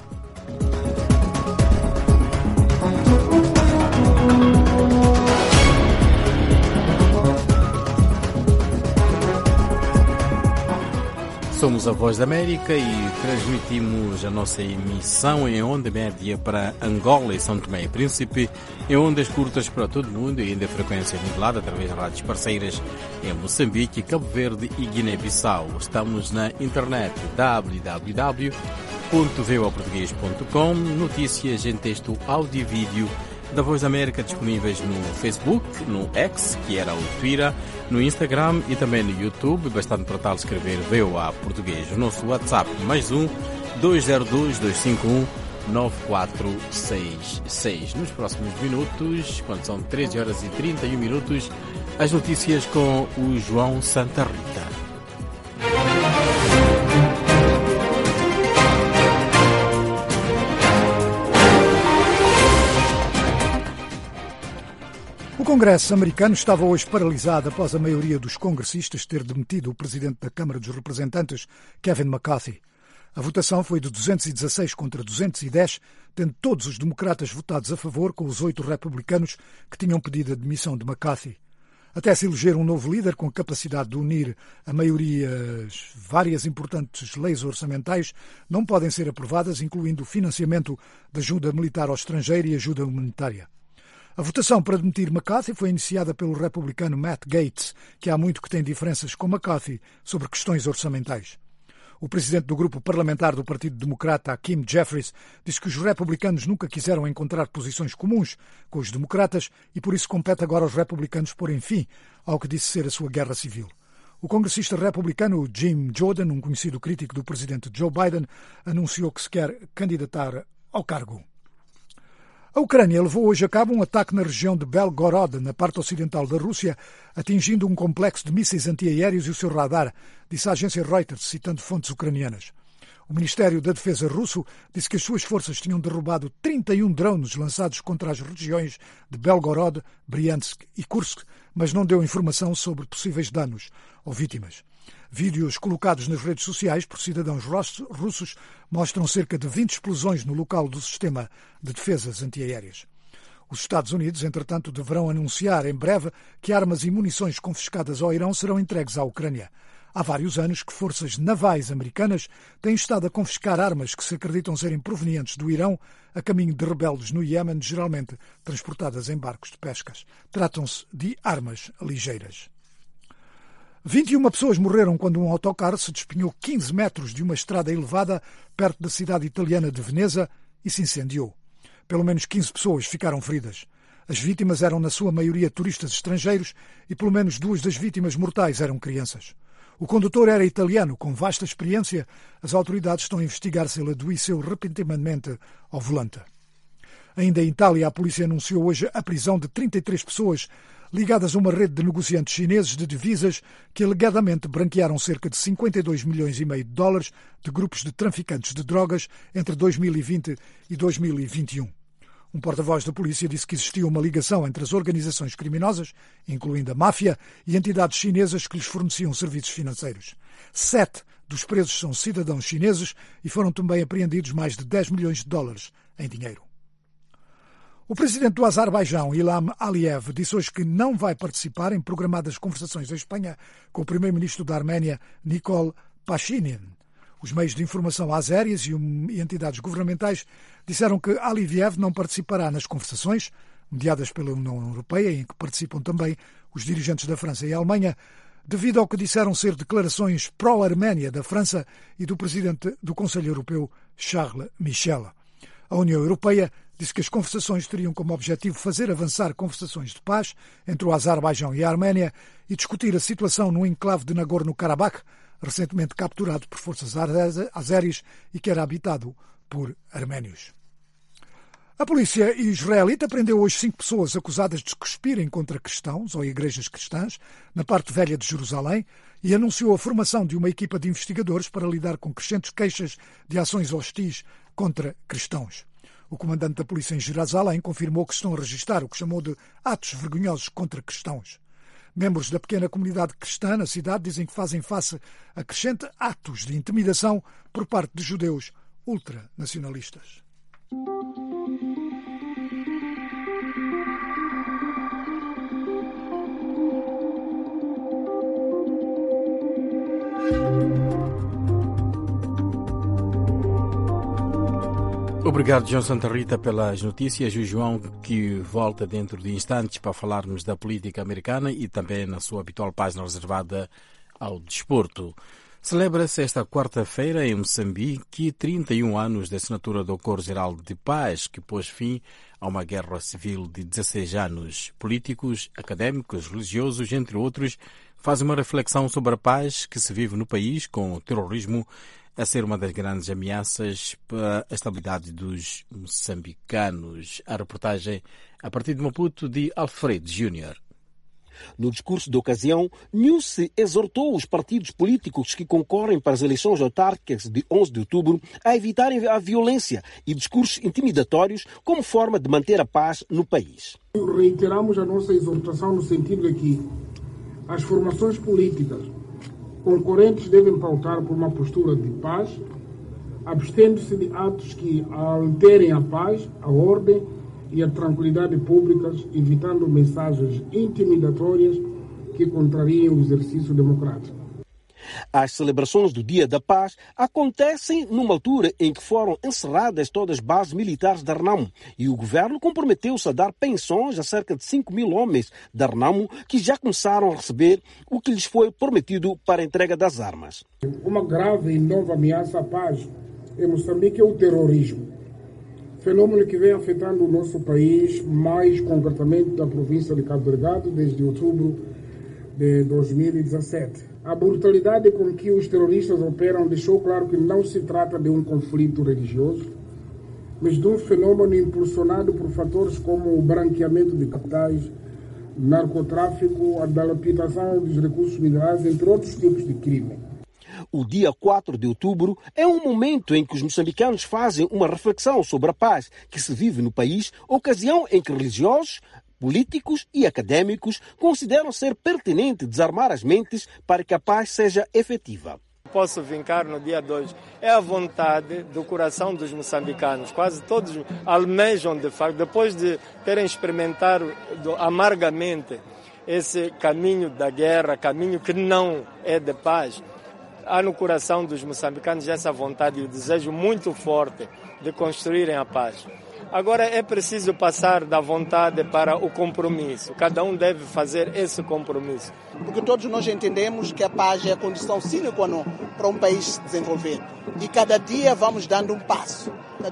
Somos a Voz da América e transmitimos a nossa emissão em onda média para Angola e São Tomé e Príncipe, em ondas curtas para todo o mundo e ainda frequência modulada através de rádios parceiras em Moçambique, Cabo Verde e Guiné-Bissau. Estamos na internet www.voaportugues.com, notícias em texto, áudio e vídeo da Voz da América disponíveis no Facebook, no X, que era o Twitter, no Instagram e também no YouTube. Bastante para tal escrever VOA Português. O nosso WhatsApp mais 202-251-9466. Nos próximos minutos, quando são 13 horas e 31 minutos, as notícias com o João Santa Rita. O Congresso americano estava hoje paralisado após a maioria dos congressistas ter demitido o presidente da Câmara dos Representantes, Kevin McCarthy. A votação foi de 216 contra 210, tendo todos os democratas votados a favor, com os 8 republicanos que tinham pedido a demissão de McCarthy. Até se eleger um novo líder com a capacidade de unir a maiorias, várias importantes leis orçamentais não podem ser aprovadas, incluindo o financiamento da ajuda militar ao estrangeiro e ajuda humanitária. A votação para demitir McCarthy foi iniciada pelo republicano Matt Gaetz, que há muito que tem diferenças com McCarthy sobre questões orçamentais. O presidente do grupo parlamentar do Partido Democrata, Hakeem Jeffries, disse que os republicanos nunca quiseram encontrar posições comuns com os democratas e por isso compete agora aos republicanos porem fim ao que disse ser a sua guerra civil. O congressista republicano Jim Jordan, um conhecido crítico do presidente Joe Biden, anunciou que se quer candidatar ao cargo. A Ucrânia levou hoje a cabo um ataque na região de Belgorod, na parte ocidental da Rússia, atingindo um complexo de mísseis antiaéreos e o seu radar, disse a agência Reuters, citando fontes ucranianas. O Ministério da Defesa russo disse que as suas forças tinham derrubado 31 drones lançados contra as regiões de Belgorod, Bryansk e Kursk, mas não deu informação sobre possíveis danos ou vítimas. Vídeos colocados nas redes sociais por cidadãos russos mostram cerca de 20 explosões no local do sistema de defesas antiaéreas. Os Estados Unidos, entretanto, deverão anunciar em breve que armas e munições confiscadas ao Irão serão entregues à Ucrânia. Há vários anos que forças navais americanas têm estado a confiscar armas que se acreditam serem provenientes do Irão a caminho de rebeldes no Iémen, geralmente transportadas em barcos de pescas. Tratam-se de armas ligeiras. 21 pessoas morreram quando um autocarro se despenhou 15 metros de uma estrada elevada perto da cidade italiana de Veneza e se incendiou. Pelo menos 15 pessoas ficaram feridas. As vítimas eram, na sua maioria, turistas estrangeiros e pelo menos 2 das vítimas mortais eram crianças. O condutor era italiano, com vasta experiência. As autoridades estão a investigar se ele adoeceu repentinamente ao volante. Ainda em Itália, a polícia anunciou hoje a prisão de 33 pessoas ligadas a uma rede de negociantes chineses de divisas que alegadamente branquearam cerca de 52 milhões e meio de dólares de grupos de traficantes de drogas entre 2020 e 2021. Um porta-voz da polícia disse que existia uma ligação entre as organizações criminosas, incluindo a máfia, e entidades chinesas que lhes forneciam serviços financeiros. 7 dos presos são cidadãos chineses e foram também apreendidos mais de 10 milhões de dólares em dinheiro. O presidente do Azerbaijão, Ilham Aliyev, disse hoje que não vai participar em programadas conversações em Espanha com o primeiro-ministro da Arménia, Nikol Pashinyan. Os meios de informação azérias e entidades governamentais disseram que Aliyev não participará nas conversações, mediadas pela União Europeia, em que participam também os dirigentes da França e a Alemanha, devido ao que disseram ser declarações pró-Arménia da França e do presidente do Conselho Europeu, Charles Michel. A União Europeia disse que as conversações teriam como objetivo fazer avançar conversações de paz entre o Azerbaijão e a Arménia e discutir a situação no enclave de Nagorno-Karabakh, recentemente capturado por forças azéries e que era habitado por arménios. A polícia israelita prendeu hoje 5 pessoas acusadas de cuspirem contra cristãos ou igrejas cristãs na parte velha de Jerusalém e anunciou a formação de uma equipa de investigadores para lidar com crescentes queixas de ações hostis contra cristãos. O comandante da polícia em Jerusalém confirmou que estão a registrar o que chamou de atos vergonhosos contra cristãos. Membros da pequena comunidade cristã na cidade dizem que fazem face a crescentes atos de intimidação por parte de judeus ultranacionalistas. Obrigado, João Santa Rita, pelas notícias. O João, que volta dentro de instantes para falarmos da política americana e também na sua habitual página reservada ao desporto. Celebra-se esta quarta-feira em Moçambique 31 anos da assinatura do Acordo Geral de Paz, que pôs fim a uma guerra civil de 16 anos. Políticos, académicos, religiosos, entre outros, fazem uma reflexão sobre a paz que se vive no país, com o terrorismo a ser uma das grandes ameaças para a estabilidade dos moçambicanos. A reportagem a partir de Maputo de Alfredo Júnior. No discurso da ocasião, Nyusi exortou os partidos políticos que concorrem para as eleições autárquicas de 11 de outubro a evitarem a violência e discursos intimidatórios como forma de manter a paz no país. Reiteramos a nossa exortação no sentido de que as formações políticas concorrentes devem pautar por uma postura de paz, abstendo-se de atos que alterem a paz, a ordem e a tranquilidade públicas, evitando mensagens intimidatórias que contrariem o exercício democrático. As celebrações do Dia da Paz acontecem numa altura em que foram encerradas todas as bases militares da RENAMO e o governo comprometeu-se a dar pensões a cerca de 5.000 homens da RENAMO que já começaram a receber o que lhes foi prometido para a entrega das armas. Uma grave e nova ameaça à paz em Moçambique é o terrorismo, fenômeno que vem afetando o nosso país, mais concretamente da província de Cabo Delgado, desde outubro de 2017. A brutalidade com que os terroristas operam deixou claro que não se trata de um conflito religioso, mas de um fenômeno impulsionado por fatores como o branqueamento de capitais, narcotráfico, a dilapidação dos recursos minerais, entre outros tipos de crime. O dia 4 de outubro é um momento em que os moçambicanos fazem uma reflexão sobre a paz que se vive no país, ocasião em que religiosos, políticos e académicos consideram ser pertinente desarmar as mentes para que a paz seja efetiva. Posso vincar no dia 2. É a vontade do coração dos moçambicanos. Quase todos almejam, de facto, depois de terem experimentado amargamente esse caminho da guerra, caminho que não é de paz. Há no coração dos moçambicanos essa vontade e o desejo muito forte de construírem a paz. Agora é preciso passar da vontade para o compromisso. Cada um deve fazer esse compromisso. Porque todos nós entendemos que a paz é a condição sine qua non para um país se desenvolver. E cada dia vamos dando um passo.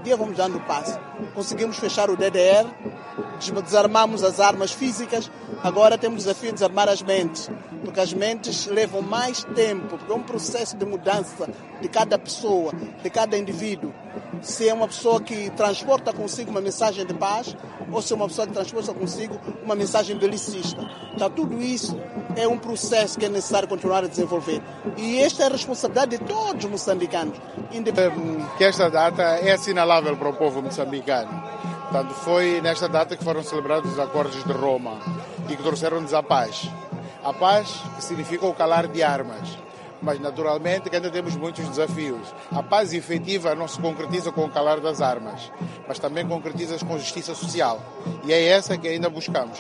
Conseguimos fechar o DDR, desarmamos as armas físicas, agora temos o desafio de desarmar as mentes. Porque as mentes levam mais tempo, porque é um processo de mudança de cada pessoa, de cada indivíduo. Se é uma pessoa que transporta consigo uma mensagem de paz, ou se é uma pessoa que transporta consigo uma mensagem belicista. Então, tudo isso é um processo que é necessário continuar a desenvolver. E esta é a responsabilidade de todos os moçambicanos. Que esta data é assinalável para o povo moçambicano. Portanto, foi nesta data que foram celebrados os acordos de Roma e que trouxeram-nos a paz. A paz que significa o calar de armas. mas naturalmente que ainda temos muitos desafios. A paz efetiva não se concretiza com o calar das armas, mas também concretiza com justiça social. E é essa que ainda buscamos.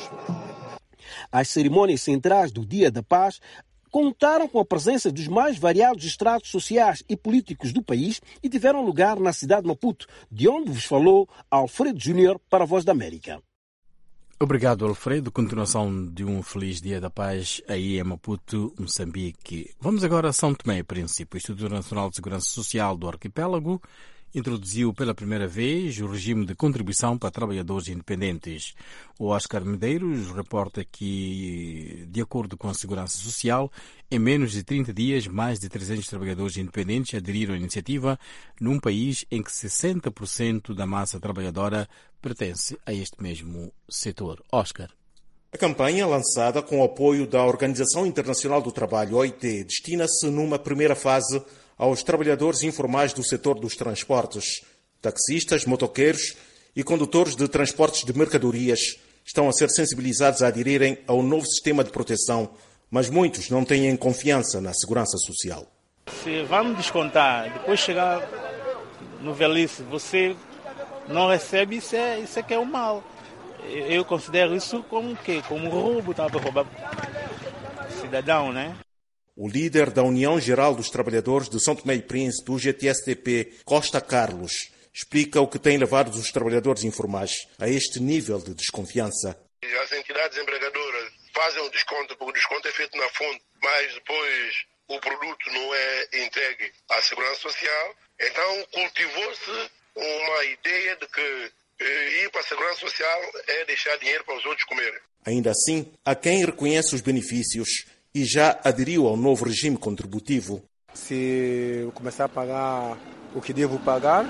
As cerimônias centrais do Dia da Paz contaram com a presença dos mais variados estratos sociais e políticos do país e tiveram lugar na cidade de Maputo, de onde vos falou Alfredo Júnior para a Voz da América. Obrigado, Alfredo. Continuação de um feliz Dia da Paz aí em Maputo, Moçambique. Vamos agora a São Tomé e Príncipe. O Instituto Nacional de Segurança Social do Arquipélago introduziu pela primeira vez o regime de contribuição para trabalhadores independentes. O Oscar Medeiros reporta que, de acordo com a Segurança Social, em menos de 30 dias, mais de 300 trabalhadores independentes aderiram à iniciativa num país em que 60% da massa trabalhadora pertence a este mesmo setor. Oscar. A campanha, lançada com o apoio da Organização Internacional do Trabalho, OIT, destina-se numa primeira fase aos trabalhadores informais do setor dos transportes. Taxistas, motoqueiros e condutores de transportes de mercadorias estão a ser sensibilizados a aderirem ao novo sistema de proteção, mas muitos não têm confiança na segurança social. Se vamos descontar, depois chegar no velhice, você não recebe, isso é que é o mal. Eu considero isso como quê? Como roubo, está a roubar cidadão, né? O líder da União Geral dos Trabalhadores de São Tomé e Príncipe, do GTSTP, Costa Carlos, explica o que tem levado os trabalhadores informais a este nível de desconfiança. As entidades empregadoras fazem o desconto, porque o desconto é feito na fonte, mas depois o produto não é entregue à Segurança Social. Então cultivou-se uma ideia de que ir para a Segurança Social é deixar dinheiro para os outros comerem. Ainda assim, há quem reconhece os benefícios e já aderiu ao novo regime contributivo. Se eu começar a pagar o que devo pagar,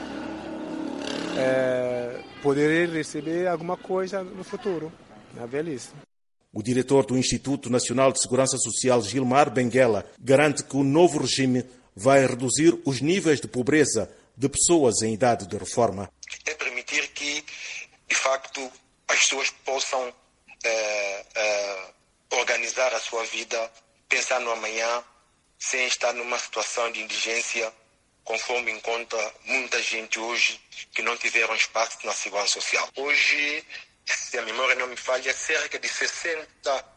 poderei receber alguma coisa no futuro, na velhice. O diretor do Instituto Nacional de Segurança Social, Gilmar Benguela, garante que o novo regime vai reduzir os níveis de pobreza de pessoas em idade de reforma. É permitir que, de facto, as pessoas possam organizar a sua vida, pensar no amanhã, sem estar numa situação de indigência, conforme encontra muita gente hoje que não tiveram espaço na Segurança Social. Hoje, se a memória não me falha, cerca de 60%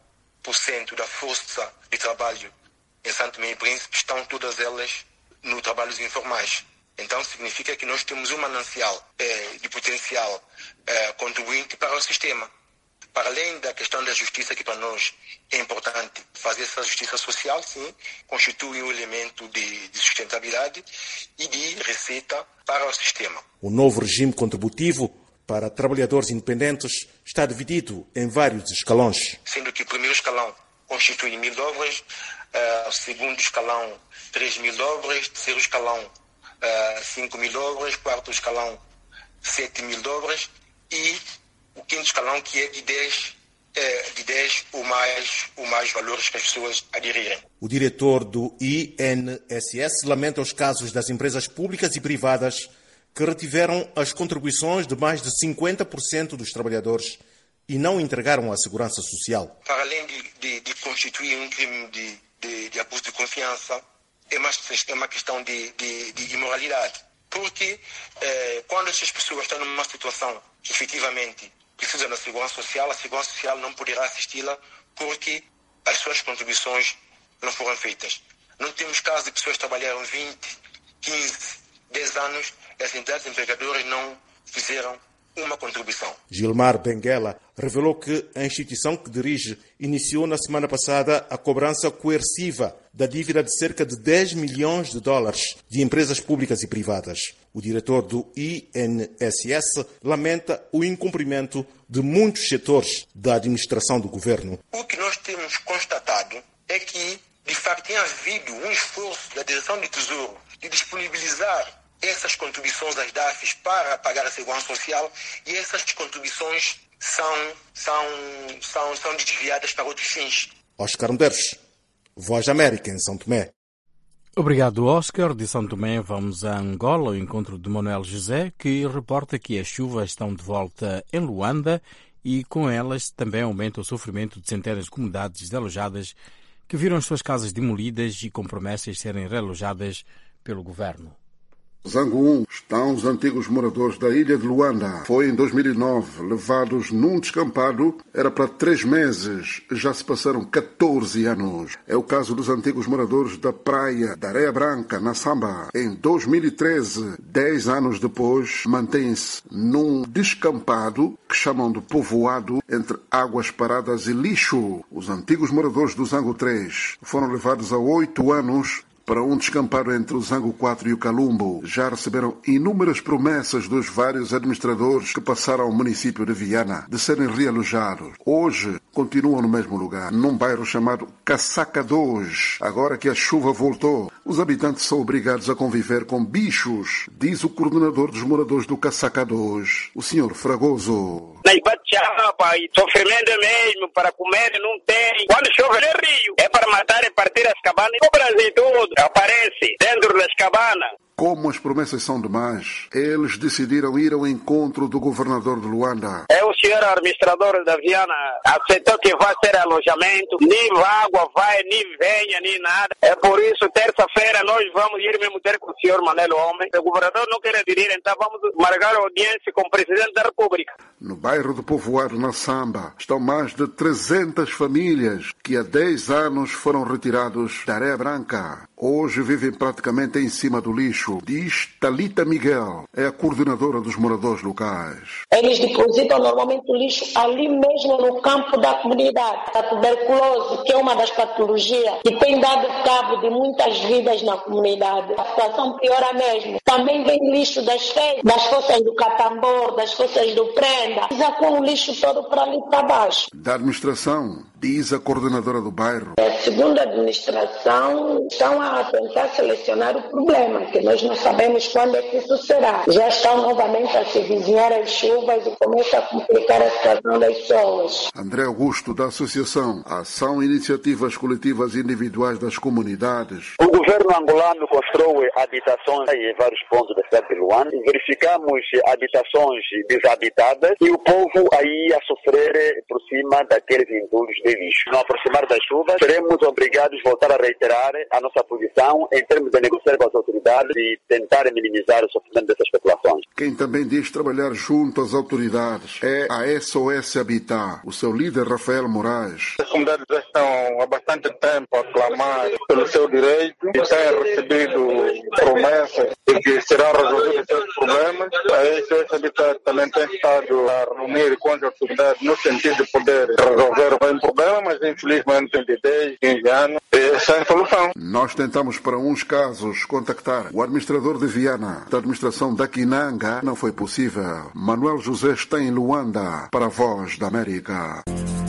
da força de trabalho em São Tomé e Príncipe estão todas elas no trabalhos informais. Então, significa que nós temos um manancial de potencial contribuinte para o sistema. Para além da questão da justiça, que para nós é importante fazer essa justiça social, sim, constitui um elemento de sustentabilidade e de receita para o sistema. O novo regime contributivo para trabalhadores independentes está dividido em vários escalões. Sendo que o primeiro escalão constitui $1.000, o segundo escalão $3.000, terceiro escalão $5.000, quarto escalão $7.000 e o quinto escalão que é de 10 ou mais valores que as pessoas aderirem. O diretor do INSS lamenta os casos das empresas públicas e privadas que retiveram as contribuições de mais de 50% dos trabalhadores e não entregaram à Segurança Social. Para além de constituir um crime de abuso de confiança, é uma questão de imoralidade. Porque quando essas pessoas estão numa situação que efetivamente precisa da Segurança Social, a Segurança Social não poderá assisti-la porque as suas contribuições não foram feitas. Não temos casos de pessoas que trabalharam 20, 15, 10 anos e as entidades empregadoras não fizeram uma contribuição. Gilmar Benguela revelou que a instituição que dirige iniciou na semana passada a cobrança coerciva da dívida de cerca de $10 milhões de empresas públicas e privadas. O diretor do INSS lamenta o incumprimento de muitos setores da administração do governo. O que nós temos constatado é que, de facto, tem havido um esforço da Direção de Tesouro de disponibilizar essas contribuições às DAFs para pagar a Segurança Social e essas contribuições são desviadas para outros fins. Oscar Medeiros, Voz da América, em São Tomé. Obrigado, Oscar. De São Tomé vamos a Angola, ao encontro de Manuel José, que reporta que as chuvas estão de volta em Luanda e com elas também aumenta o sofrimento de centenas de comunidades desalojadas que viram as suas casas demolidas e com promessas de serem realojadas pelo governo. Zango 1 estão os antigos moradores da ilha de Luanda. Foi em 2009, levados num descampado, era para 3 meses, já se passaram 14 anos. É o caso dos antigos moradores da praia da Areia Branca, na Samba. Em 2013, 10 anos depois, mantêm-se num descampado que chamam de povoado entre águas paradas e lixo. Os antigos moradores do Zango 3 foram levados a 8 anos para um descampado entre o Zango 4 e o Calumbo. Já receberam inúmeras promessas dos vários administradores que passaram ao município de Viana de serem realojados. Hoje continuam no mesmo lugar, num bairro chamado Casaca 2. Agora que a chuva voltou, os habitantes são obrigados a conviver com bichos, diz o coordenador dos moradores do Casaca 2, o senhor Fragoso. Sofrimento mesmo, para comer não tem. Quando chove no rio, é para matar e partir as cabanas. O Brasil todo aparece dentro das cabanas. Como as promessas são demais, eles decidiram ir ao encontro do governador de Luanda. É o senhor administrador da Viana, aceitou que vai ser alojamento, nem água vai, nem venha, nem nada. É por isso, terça-feira, nós vamos ir mesmo ter com o senhor Manelo Homem. O governador não quer aderir, então vamos marcar a audiência com o presidente da República. No bairro do Povoado, na Samba, estão mais de 300 famílias que há 10 anos foram retirados da Areia Branca. Hoje vivem praticamente em cima do lixo, diz Thalita Miguel, é a coordenadora dos moradores locais. Eles depositam normalmente o lixo ali mesmo no campo da comunidade. A tuberculose, que é uma das patologias que tem dado cabo de muitas vidas na comunidade. A situação piora mesmo. Também vem lixo das fossas do Catambor, das fossas do Prenda. Eles com o lixo todo para ali para baixo. Da administração, diz a coordenadora do bairro. Segundo a administração, estão a tentar selecionar o problema, que nós não sabemos quando é que isso será. Já estão novamente a se vizinhar as chuvas e começa a complicar a situação das pessoas. André Augusto, da Associação Ação Iniciativas Coletivas Individuais das Comunidades. O governo angolano construiu habitações em vários pontos da cidade de Luanda. Verificamos habitações desabitadas e o povo aí a sofrer por cima daqueles entulhos de lixo. No aproximar das chuvas, seremos obrigados a voltar a reiterar a nossa posição em termos de negociar com as autoridades e tentar minimizar o sofrimento dessas populações. Quem também diz trabalhar junto às autoridades é a SOS Habitat, o seu líder Rafael Moraes. As comunidades já estão há bastante tempo a clamar pelo seu direito e têm recebido promessas de que serão resolvidos seus problemas. A SOS Habitat também tem estado a reunir com as autoridades no sentido de poder resolver o problema, mas infelizmente tem de 10, 15 anos sem solução. Nós tentamos para uns casos contactar o administrador de Viana da administração da Quinanga, não foi possível. Manuel José está em Luanda para a Voz da América.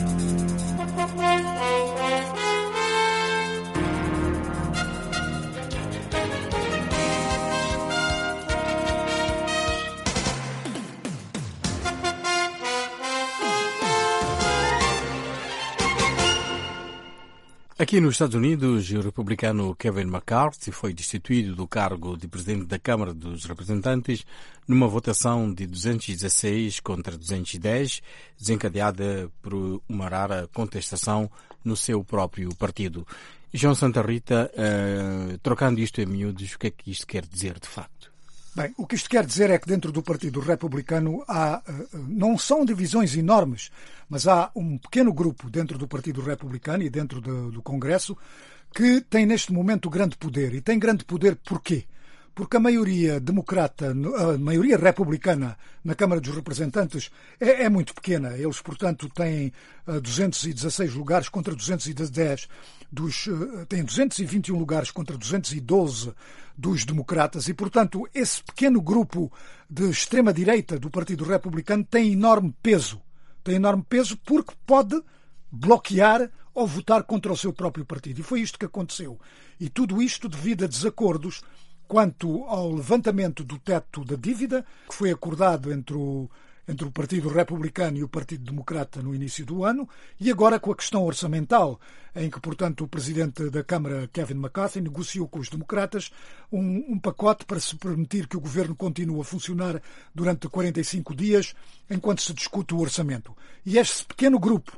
Aqui nos Estados Unidos, o republicano Kevin McCarthy foi destituído do cargo de presidente da Câmara dos Representantes numa votação de 216 contra 210, desencadeada por uma rara contestação no seu próprio partido. João Santa Rita, trocando isto em miúdos, o que é que isto quer dizer de facto? Bem, o que isto quer dizer é que dentro do Partido Republicano não são divisões enormes, mas há um pequeno grupo dentro do Partido Republicano e dentro do Congresso que tem neste momento grande poder. E tem grande poder porquê? Porque a maioria republicana na Câmara dos Representantes é muito pequena. Eles, portanto, têm 216 lugares contra 210 têm 221 lugares contra 212 dos democratas e, portanto, esse pequeno grupo de extrema-direita do Partido Republicano tem enorme peso. Tem enorme peso porque pode bloquear ou votar contra o seu próprio partido. E foi isto que aconteceu. E tudo isto devido a desacordos quanto ao levantamento do teto da dívida, que foi acordado entre o Partido Republicano e o Partido Democrata no início do ano, e agora com a questão orçamental, em que, portanto, o Presidente da Câmara, Kevin McCarthy, negociou com os democratas um pacote para se permitir que o Governo continue a funcionar durante 45 dias, enquanto se discute o orçamento. E este pequeno grupo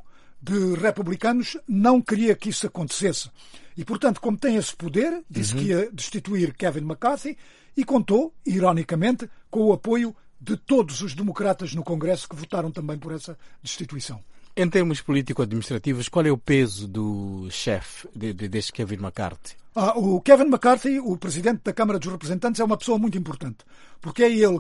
de republicanos não queria que isso acontecesse. E, portanto, como tem esse poder, disse que ia destituir Kevin McCarthy e contou, ironicamente, com o apoio de todos os democratas no Congresso que votaram também por essa destituição. Em termos político-administrativos, qual é o peso do chefe deste Kevin McCarthy? O Kevin McCarthy, o presidente da Câmara dos Representantes, é uma pessoa muito importante, porque é ele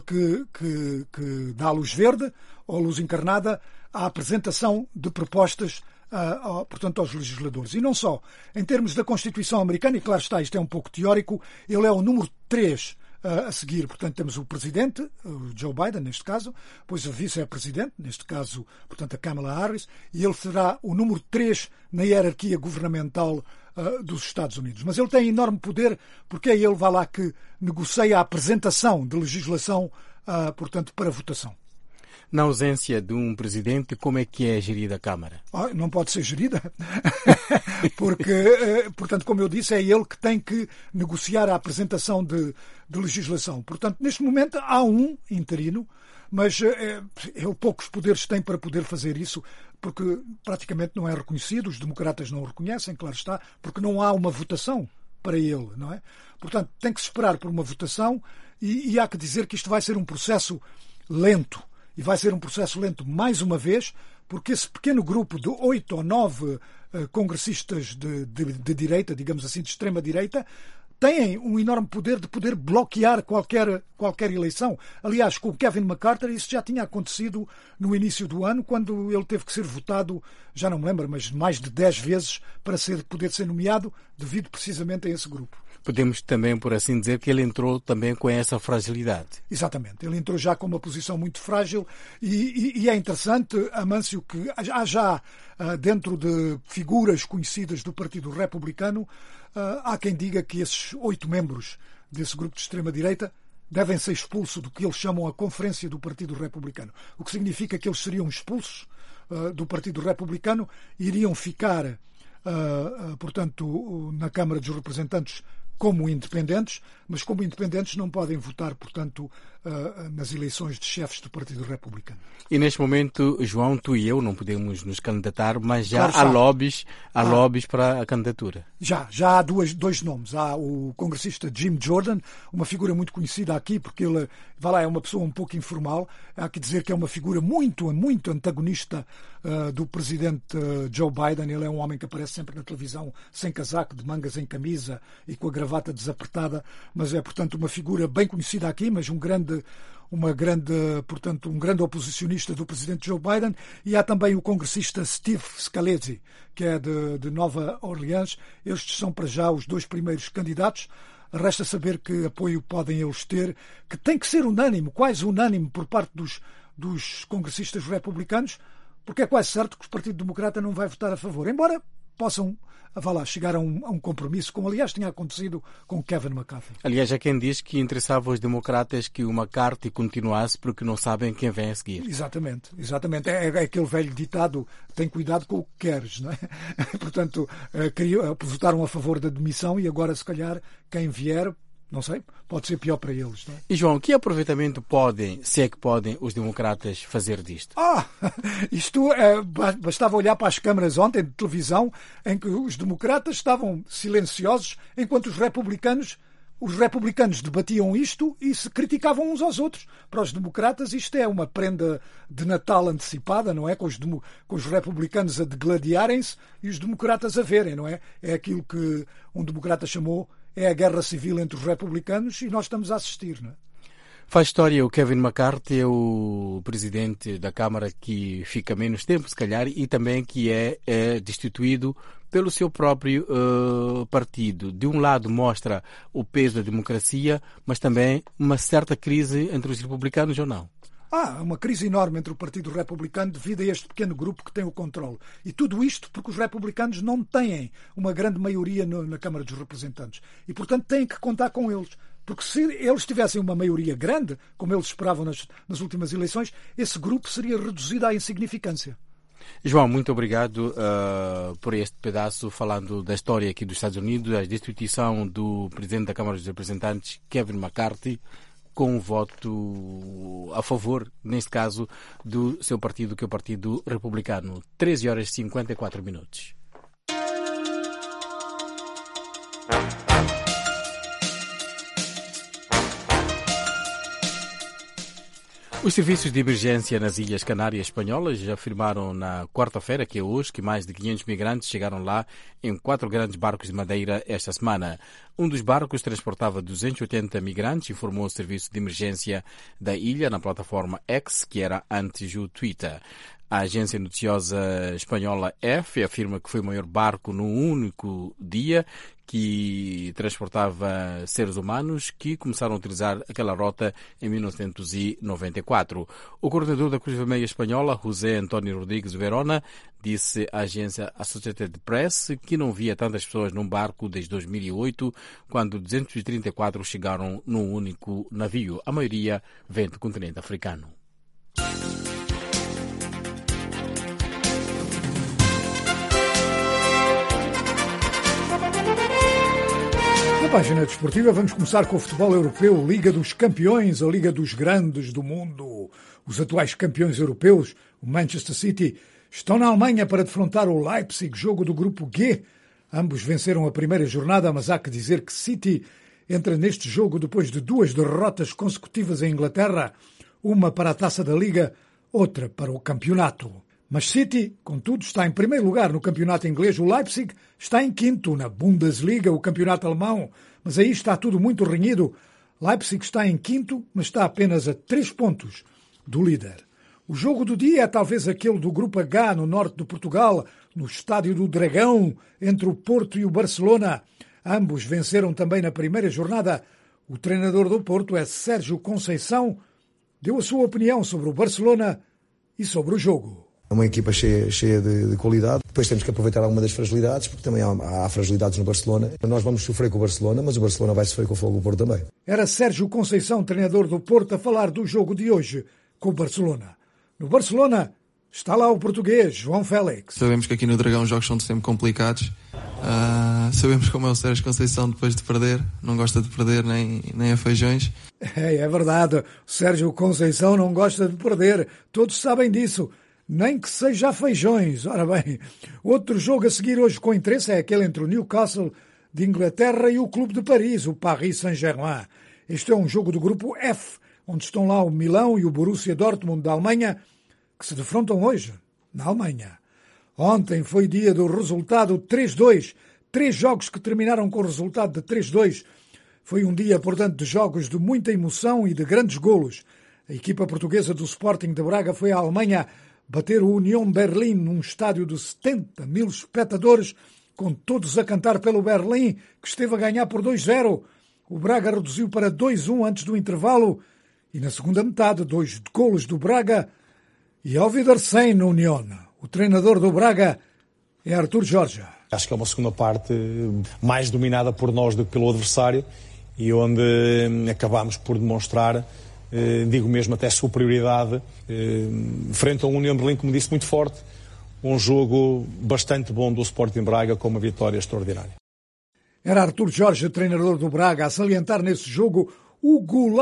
que dá a luz verde ou a luz encarnada à apresentação de propostas, portanto, aos legisladores. E não só. Em termos da Constituição americana, e claro está, isto é um pouco teórico, ele é o número 3 a seguir. Portanto, temos o presidente, o Joe Biden, neste caso, depois o vice-presidente, neste caso, portanto, a Kamala Harris, e ele será o número 3 na hierarquia governamental dos Estados Unidos. Mas ele tem enorme poder porque é ele, vai lá, que negocia a apresentação de legislação, portanto, para votação. Na ausência de um presidente, como é que é gerida a Câmara? Não pode ser gerida, porque, portanto, como eu disse, é ele que tem que negociar a apresentação de legislação. Portanto, neste momento há um interino, mas ele poucos poderes tem para poder fazer isso, porque praticamente não é reconhecido, os democratas não o reconhecem, claro está, porque não há uma votação para ele, não é? Portanto, tem que se esperar por uma votação e há que dizer que isto vai ser um processo lento. E vai ser um processo lento mais uma vez, porque esse pequeno grupo de 8 ou 9 congressistas de direita, digamos assim, de extrema-direita, têm um enorme poder de poder bloquear qualquer eleição. Aliás, com o Kevin McCarthy isso já tinha acontecido no início do ano, quando ele teve que ser votado, já não me lembro, mas mais de 10 vezes para poder ser nomeado, devido precisamente a esse grupo. Podemos também, por assim dizer, que ele entrou também com essa fragilidade. Exatamente. Ele entrou já com uma posição muito frágil e é interessante, Amâncio, que há já dentro de figuras conhecidas do Partido Republicano, há quem diga que esses 8 membros desse grupo de extrema-direita devem ser expulsos do que eles chamam a Conferência do Partido Republicano. O que significa que eles seriam expulsos do Partido Republicano e iriam ficar, portanto, na Câmara dos Representantes como independentes, mas como independentes não podem votar, portanto, nas eleições de chefes do Partido Republicano. E neste momento, João, tu e eu não podemos nos candidatar, mas já há lobbies para a candidatura. Já há dois nomes. Há o congressista Jim Jordan, uma figura muito conhecida aqui, porque ele é uma pessoa um pouco informal. Há que dizer que é uma figura muito, muito antagonista do presidente Joe Biden. Ele é um homem que aparece sempre na televisão sem casaco, de mangas em camisa e com a gravata desapertada, mas é, portanto, uma figura bem conhecida aqui, mas um grande oposicionista do presidente Joe Biden. E há também o congressista Steve Scalise, que é de Nova Orleans. Estes são para já os 2 primeiros candidatos. Resta saber que apoio podem eles ter, que tem que ser unânime, quase unânime por parte dos congressistas republicanos, porque é quase certo que o Partido Democrata não vai votar a favor, embora possam chegar a um compromisso, como aliás tinha acontecido com o Kevin McCarthy. Aliás, há quem diz que interessava aos democratas que o McCarthy continuasse porque não sabem quem vem a seguir. Exatamente. É aquele velho ditado, tem cuidado com o que queres, não é? Portanto, votaram a favor da demissão e agora, se calhar, quem vier, não sei, pode ser pior para eles. Não é? E, João, que aproveitamento podem, se é que podem, os democratas fazer disto? Bastava olhar para as câmaras ontem de televisão em que os democratas estavam silenciosos enquanto os republicanos debatiam isto e se criticavam uns aos outros. Para os democratas isto é uma prenda de Natal antecipada, não é? Com os republicanos a degladiarem-se e os democratas a verem, não é? É aquilo que um democrata chamou é a guerra civil entre os republicanos e nós estamos a assistir, não é? Faz história, o Kevin McCarthy é o presidente da Câmara que fica menos tempo, se calhar, e também que é destituído pelo seu próprio partido. De um lado mostra o peso da democracia, mas também uma certa crise entre os republicanos, ou não? Há uma crise enorme entre o Partido Republicano devido a este pequeno grupo que tem o controle. E tudo isto porque os republicanos não têm uma grande maioria na Câmara dos Representantes. E, portanto, têm que contar com eles. Porque se eles tivessem uma maioria grande, como eles esperavam nas últimas eleições, esse grupo seria reduzido à insignificância. João, muito obrigado por este pedaço, falando da história aqui dos Estados Unidos, a destituição do presidente da Câmara dos Representantes, Kevin McCarthy. com um voto a favor, neste caso, do seu partido, que é o Partido Republicano. 13h54. Os serviços de emergência nas Ilhas Canárias Espanholas já afirmaram na quarta-feira, que é hoje, que mais de 500 migrantes chegaram lá em 4 grandes barcos de madeira esta semana. Um dos barcos transportava 280 migrantes, informou o serviço de emergência da ilha na plataforma X, que era antes o Twitter. A agência noticiosa espanhola EFE afirma que foi o maior barco num único dia que transportava seres humanos que começaram a utilizar aquela rota em 1994. O coordenador da Cruz Vermelha Espanhola, José António Rodrigues Verona, disse à agência Associated Press que não via tantas pessoas num barco desde 2008, quando 234 chegaram num único navio. A maioria vem do continente africano. Na página desportiva vamos começar com o futebol europeu, Liga dos Campeões, a Liga dos Grandes do mundo. Os atuais campeões europeus, o Manchester City, estão na Alemanha para defrontar o Leipzig, jogo do grupo G. Ambos venceram a primeira jornada, mas há que dizer que City entra neste jogo depois de 2 derrotas consecutivas em Inglaterra, uma para a Taça da Liga, outra para o campeonato. Mas City, contudo, está em primeiro lugar no campeonato inglês. O Leipzig está em quinto na Bundesliga, o campeonato alemão. Mas aí está tudo muito renhido. Leipzig está em quinto, mas está apenas a 3 pontos do líder. O jogo do dia é talvez aquele do Grupo H, no norte de Portugal, no Estádio do Dragão, entre o Porto e o Barcelona. Ambos venceram também na primeira jornada. O treinador do Porto é Sérgio Conceição. Deu a sua opinião sobre o Barcelona e sobre o jogo. É uma equipa cheia de qualidade. Depois temos que aproveitar alguma das fragilidades, porque também há fragilidades no Barcelona. Nós vamos sofrer com o Barcelona, mas o Barcelona vai sofrer com o Fogo do Porto também. Era Sérgio Conceição, treinador do Porto, a falar do jogo de hoje com o Barcelona. No Barcelona está lá o português, João Félix. Sabemos que aqui no Dragão os jogos são sempre complicados. Sabemos como é o Sérgio Conceição depois de perder. Não gosta de perder nem a feijões. É verdade. O Sérgio Conceição não gosta de perder. Todos sabem disso. Nem que seja a feijões. Ora bem, outro jogo a seguir hoje com interesse é aquele entre o Newcastle de Inglaterra e o Clube de Paris, o Paris Saint-Germain. Este é um jogo do grupo F, onde estão lá o Milão e o Borussia Dortmund da Alemanha, que se defrontam hoje na Alemanha. Ontem foi dia do resultado 3-2. 3 jogos que terminaram com o resultado de 3-2. Foi um dia, portanto, de jogos de muita emoção e de grandes golos. A equipa portuguesa do Sporting de Braga foi à Alemanha bater o Union Berlim num estádio de 70 mil espectadores, com todos a cantar pelo Berlim, que esteve a ganhar por 2-0. O Braga reduziu para 2-1 antes do intervalo e na segunda metade 2 golos do Braga e ao Wiedersehen no Union. O treinador do Braga é Artur Jorge. Acho que é uma segunda parte mais dominada por nós do que pelo adversário e onde acabámos por demonstrar, digo mesmo até superioridade, frente ao União Berlim, como disse, muito forte. Um jogo bastante bom do Sporting Braga com uma vitória extraordinária. Era Artur Jorge, treinador do Braga, a salientar nesse jogo o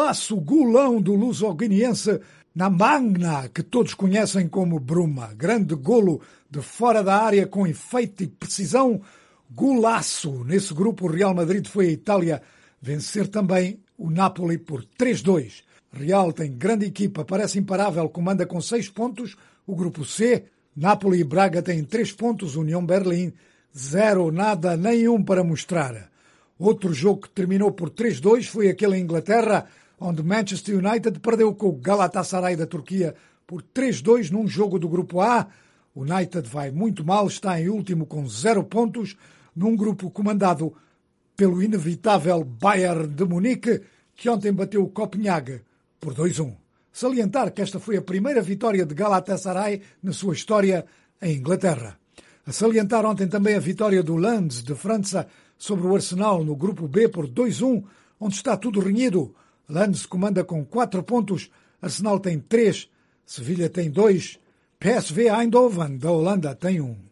golão do luso-guineense Namangna, que todos conhecem como Bruma. Grande golo de fora da área com efeito e precisão. Golaço. Nesse grupo, o Real Madrid foi à Itália vencer também o Napoli por 3-2. Real tem grande equipa, parece imparável, comanda com 6 pontos. O grupo C, Napoli e Braga têm 3 pontos, União Berlim 0, nada, nenhum para mostrar. Outro jogo que terminou por 3-2 foi aquele em Inglaterra, onde Manchester United perdeu com o Galatasaray da Turquia por 3-2 num jogo do grupo A. O United vai muito mal, está em último com 0 pontos, num grupo comandado pelo inevitável Bayern de Munique, que ontem bateu o Copenhague por 2-1. Salientar que esta foi a primeira vitória de Galatasaray na sua história em Inglaterra. A salientar ontem também a vitória do Lens de França sobre o Arsenal no grupo B por 2-1, onde está tudo renhido. Lens comanda com 4 pontos, Arsenal tem 3, Sevilha tem 2, PSV Eindhoven da Holanda tem 1.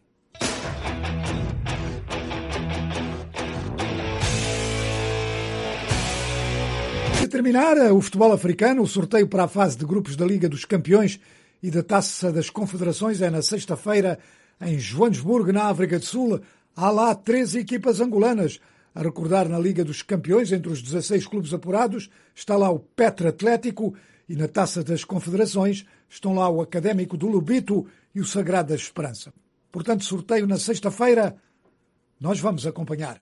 terminar, o futebol africano, o sorteio para a fase de grupos da Liga dos Campeões e da Taça das Confederações é na sexta-feira em Joanesburgo, na África do Sul. Há lá 13 equipas angolanas. A recordar, na Liga dos Campeões, entre os 16 clubes apurados, está lá o Petra Atlético e na Taça das Confederações estão lá o Académico do Lubito e o Sagrada Esperança. Portanto, sorteio na sexta-feira, nós vamos acompanhar.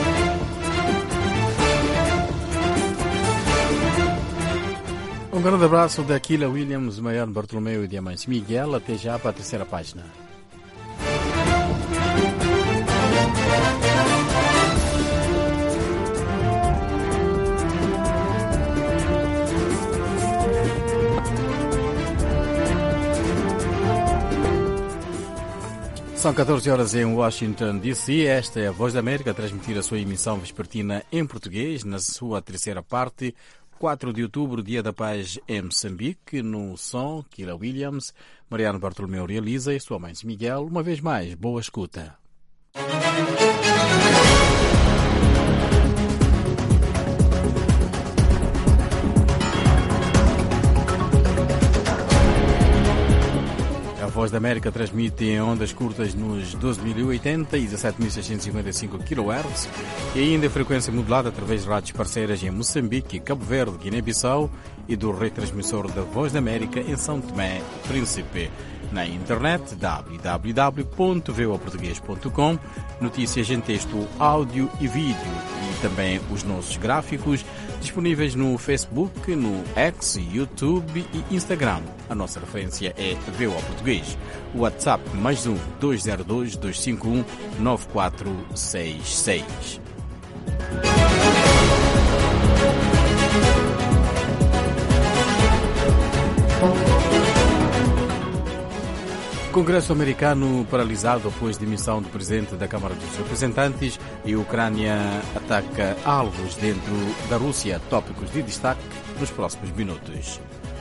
Um grande abraço da Aquila Williams, Mariano Bartolomeu e Diamante Miguel. Até já para a terceira página. São 14 horas em Washington, D.C. Esta é a Voz da América a transmitir a sua emissão vespertina em português, na sua terceira parte, 4 de outubro, Dia da Paz em Moçambique. No som, Kila Williams, Mariano Bartolomeu realiza e sua mãe Miguel. Uma vez mais, boa escuta. A Voz da América transmite em ondas curtas nos 12.080 e 17.655 kHz e ainda em frequência modulada através de rádios parceiras em Moçambique, Cabo Verde, Guiné-Bissau e do retransmissor da Voz da América em São Tomé e Príncipe. Na internet, www.voaportugues.com, notícias em texto, áudio e vídeo e também os nossos gráficos disponíveis no Facebook, no X, YouTube e Instagram. A nossa referência é VOA Português. O WhatsApp +1 202 251 9466. Congresso americano paralisado após demissão do presidente da Câmara dos Representantes e a Ucrânia ataca alvos dentro da Rússia. Tópicos de destaque nos próximos minutos.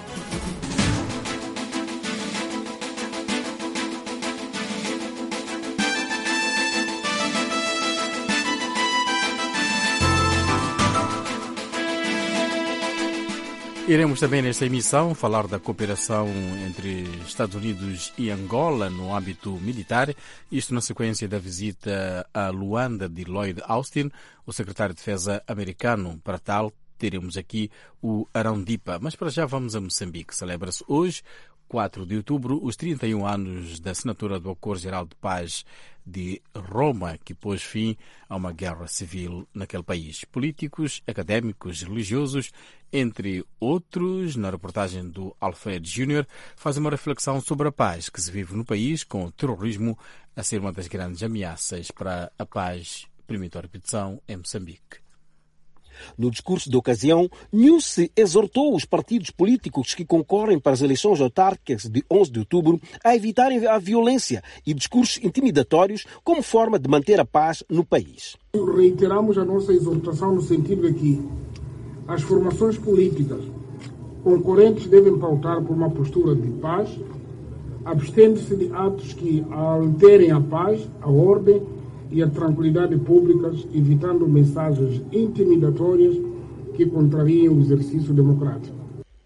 Iremos também nesta emissão falar da cooperação entre Estados Unidos e Angola no âmbito militar, isto na sequência da visita a Luanda de Lloyd Austin, o secretário de Defesa americano. Para tal, teremos aqui o Arão Dipa. Mas para já vamos a Moçambique. Celebra-se hoje, 4 de outubro, os 31 anos da assinatura do Acordo Geral de Paz de Roma, que pôs fim a uma guerra civil naquele país. Políticos, académicos, religiosos, entre outros, na reportagem do Alfred Júnior, faz uma reflexão sobre a paz que se vive no país, com o terrorismo a ser uma das grandes ameaças para a paz, permite a repetição, em Moçambique. No discurso da ocasião, Nyusi exortou os partidos políticos que concorrem para as eleições autárquicas de 11 de outubro a evitarem a violência e discursos intimidatórios como forma de manter a paz no país. Reiteramos a nossa exortação no sentido de que as formações políticas concorrentes devem pautar por uma postura de paz, abstendo-se de atos que alterem a paz, a ordem e a tranquilidade públicas, evitando mensagens intimidatórias que contrariem o exercício democrático.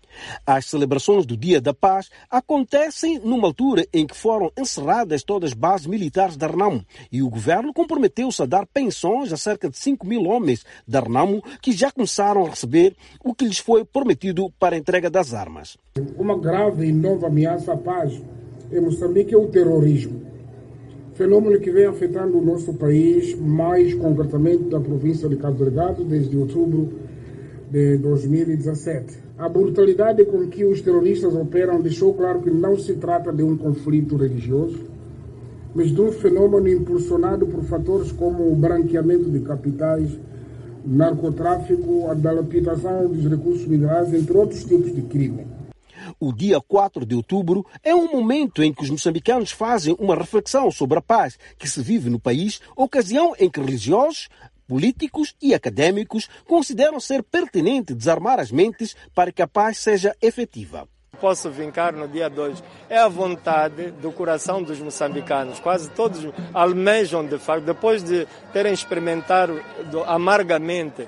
As celebrações do Dia da Paz acontecem numa altura em que foram encerradas todas as bases militares da RENAMO e o governo comprometeu-se a dar pensões a cerca de 5.000 homens da RENAMO que já começaram a receber o que lhes foi prometido para a entrega das armas. Uma grave e nova ameaça à paz em Moçambique é o terrorismo. Fenômeno que vem afetando o nosso país, mais concretamente da província de Cabo Delgado, desde outubro de 2017. A brutalidade com que os terroristas operam deixou claro que não se trata de um conflito religioso, mas de um fenômeno impulsionado por fatores como o branqueamento de capitais, narcotráfico, a dilapidação dos recursos minerais, entre outros tipos de crime. O dia 4 de outubro é um momento em que os moçambicanos fazem uma reflexão sobre a paz que se vive no país, ocasião em que religiosos, políticos e académicos consideram ser pertinente desarmar as mentes para que a paz seja efetiva. Posso vincar no dia 2. É a vontade do coração dos moçambicanos. Quase todos almejam, de facto, depois de terem experimentado amargamente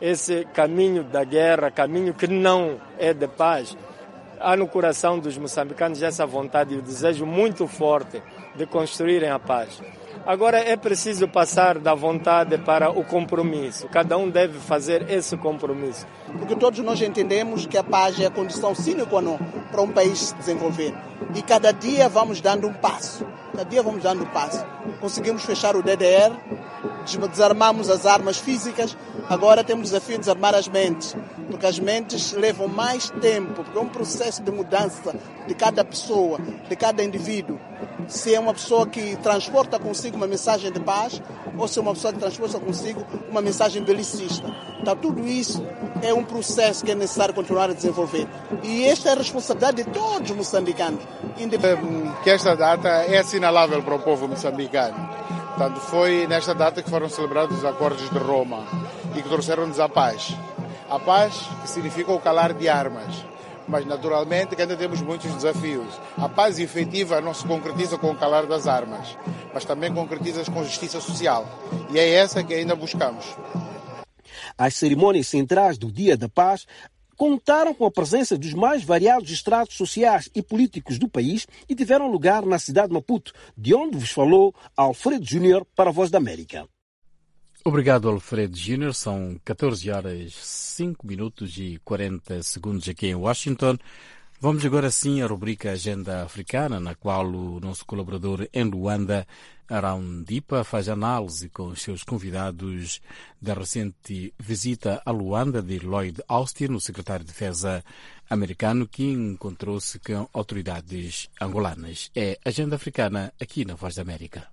esse caminho da guerra, caminho que não é de paz. Há no coração dos moçambicanos essa vontade e o desejo muito forte de construírem a paz. Agora é preciso passar da vontade para o compromisso. Cada um deve fazer esse compromisso. Porque todos nós entendemos que a paz é a condição sine qua non para um país se desenvolver. E cada dia vamos dando um passo. Conseguimos fechar o DDR, desarmamos as armas físicas, agora temos o desafio de desarmar as mentes. Porque as mentes levam mais tempo, porque é um processo de mudança de cada pessoa, de cada indivíduo. Se é uma pessoa que transporta consigo uma mensagem de paz, ou se é uma pessoa que transporta consigo uma mensagem belicista. Então, tudo isso é um processo que é necessário continuar a desenvolver. E esta é a responsabilidade de todos os moçambicanos. Que esta data é assinalável para o povo moçambicano. Portanto, foi nesta data que foram celebrados os acordos de Roma e que trouxeram-nos a paz. A paz que significa o calar de armas. Mas, naturalmente, que ainda temos muitos desafios. A paz efetiva não se concretiza com o calar das armas, mas também concretiza com justiça social. E é essa que ainda buscamos. As cerimônias centrais do Dia da Paz contaram com a presença dos mais variados estratos sociais e políticos do país e tiveram lugar na cidade de Maputo, de onde vos falou Alfredo Júnior para a Voz da América. Obrigado, Alfredo Júnior. São 14 horas 5 minutos e 40 segundos aqui em Washington. Vamos agora sim à rubrica Agenda Africana, na qual o nosso colaborador em Luanda, Arão Dipa, faz análise com os seus convidados da recente visita a Luanda de Lloyd Austin, o secretário de Defesa americano, que encontrou-se com autoridades angolanas. É Agenda Africana aqui na Voz da América.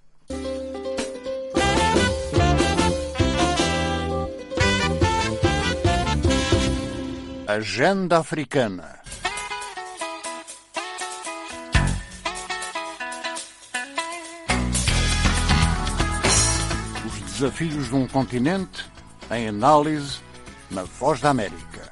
Agenda Africana. Os desafios de um continente em análise na Voz da América.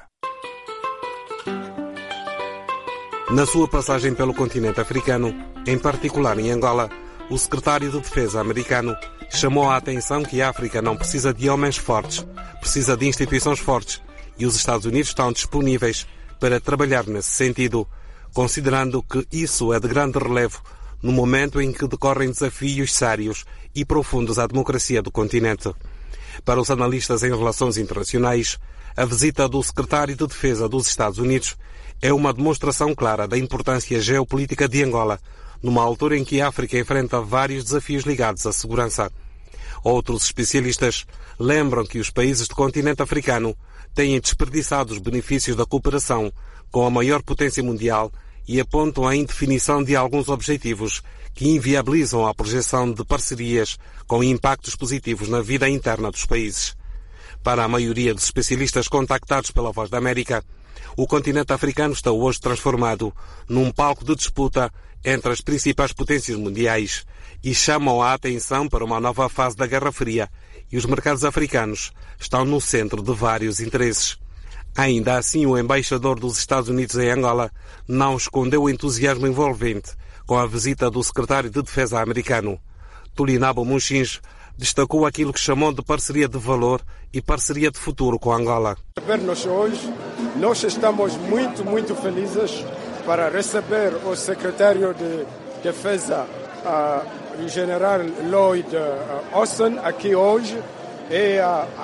Na sua passagem pelo continente africano, em particular em Angola, o secretário de Defesa americano chamou a atenção que a África não precisa de homens fortes, precisa de instituições fortes. E os Estados Unidos estão disponíveis para trabalhar nesse sentido, considerando que isso é de grande relevo no momento em que decorrem desafios sérios e profundos à democracia do continente. Para os analistas em relações internacionais, a visita do secretário de Defesa dos Estados Unidos é uma demonstração clara da importância geopolítica de Angola, numa altura em que a África enfrenta vários desafios ligados à segurança. Outros especialistas lembram que os países do continente africano têm desperdiçado os benefícios da cooperação com a maior potência mundial e apontam a indefinição de alguns objetivos que inviabilizam a projeção de parcerias com impactos positivos na vida interna dos países. Para a maioria dos especialistas contactados pela Voz da América, o continente africano está hoje transformado num palco de disputa entre as principais potências mundiais e chamam a atenção para uma nova fase da Guerra Fria, e os mercados africanos estão no centro de vários interesses. Ainda assim, o embaixador dos Estados Unidos em Angola não escondeu o entusiasmo envolvente com a visita do secretário de Defesa americano. Tulinabo Munchinge destacou aquilo que chamou de parceria de valor e parceria de futuro com Angola. Hoje, nós estamos muito felizes para receber o secretário de Defesa, o general Lloyd Austin, aqui hoje, e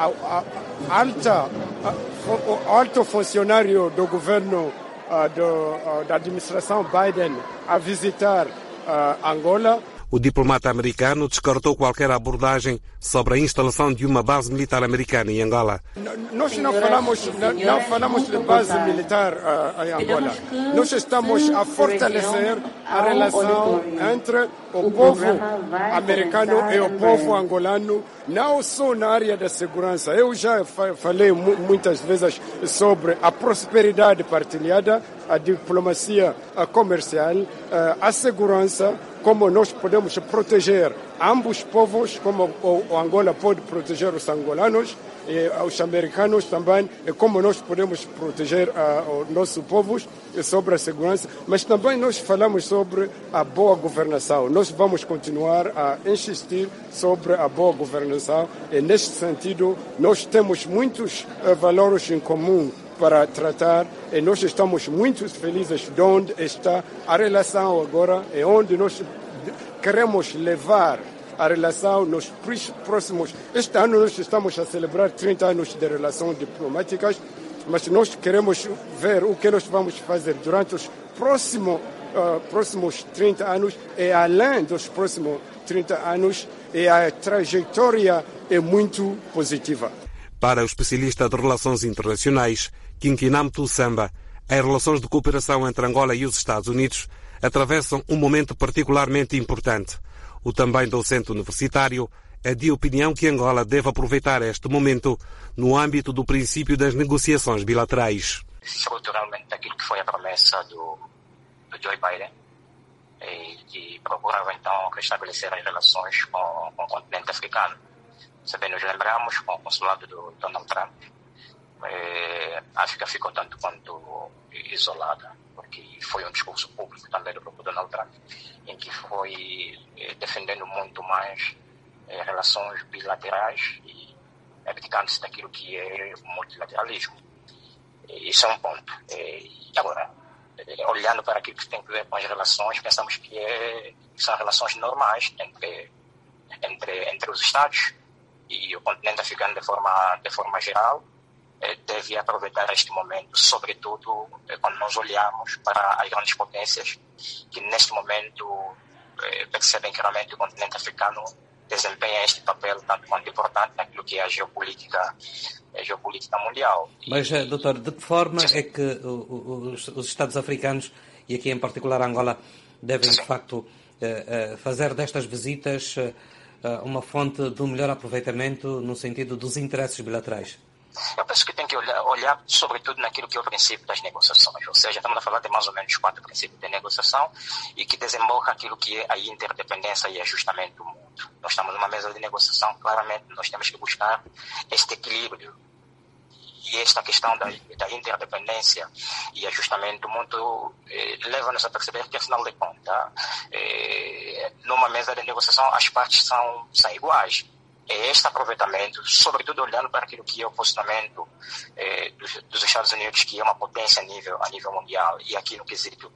alto funcionário do governo da administração Biden a visitar Angola. O diplomata americano descartou qualquer abordagem sobre a instalação de uma base militar americana em Angola. Nós não falamos de base militar em Angola. Nós estamos a fortalecer a relação entre o povo americano e o povo angolano, não só na área da segurança. Eu já falei muitas vezes sobre a prosperidade partilhada, a diplomacia comercial, a segurança, como nós podemos proteger ambos os povos, como o Angola pode proteger os angolanos, aos americanos também como nós podemos proteger o nosso povo sobre a segurança, mas também nós falamos sobre a boa governação. Nós vamos continuar a insistir sobre a boa governação e, neste sentido, nós temos muitos valores em comum para tratar e nós estamos muito felizes de onde está a relação agora e onde nós queremos levar a relação nos próximos... Este ano nós estamos a celebrar 30 anos de relações diplomáticas, mas nós queremos ver o que nós vamos fazer durante os próximos 30 anos e além dos próximos 30 anos, e a trajetória é muito positiva. Para o especialista de Relações Internacionais, Kinkinam Tussamba, as relações de cooperação entre Angola e os Estados Unidos atravessam um momento particularmente importante. O também docente universitário é de opinião que Angola deve aproveitar este momento no âmbito do princípio das negociações bilaterais. Fruto realmente daquilo que foi a promessa do Joe Biden, que procurava então restabelecer as relações com o continente africano. Também nos lembramos com o consulado do Donald Trump. A África ficou tanto quanto isolada, porque foi um discurso público também do próprio Donald Trump, em que foi defendendo muito mais relações bilaterais e abdicando-se daquilo que é o multilateralismo. Isso é um ponto. E agora, olhando para aquilo que tem a ver com as relações, pensamos que são relações normais entre os Estados e o continente africano de forma geral. Deve aproveitar este momento, sobretudo quando nós olhamos para as grandes potências que neste momento percebem que realmente o continente africano desempenha este papel tanto quanto importante naquilo que é a geopolítica mundial. Mas, doutor, de que forma é que os Estados africanos, e aqui em particular Angola, devem de facto fazer destas visitas uma fonte de um melhor aproveitamento no sentido dos interesses bilaterais? Eu penso que tem que olhar sobretudo naquilo que é o princípio das negociações, ou seja, estamos a falar de mais ou menos 4 princípios de negociação e que desemboca aquilo que é a interdependência e ajustamento mútuo. Nós estamos numa mesa de negociação, claramente nós temos que buscar este equilíbrio e esta questão da interdependência e ajustamento mútuo leva-nos a perceber que, afinal de contas, numa mesa de negociação as partes são iguais. Este aproveitamento, sobretudo olhando para aquilo que é o posicionamento dos Estados Unidos, que é uma potência a nível mundial, e aqui no quesito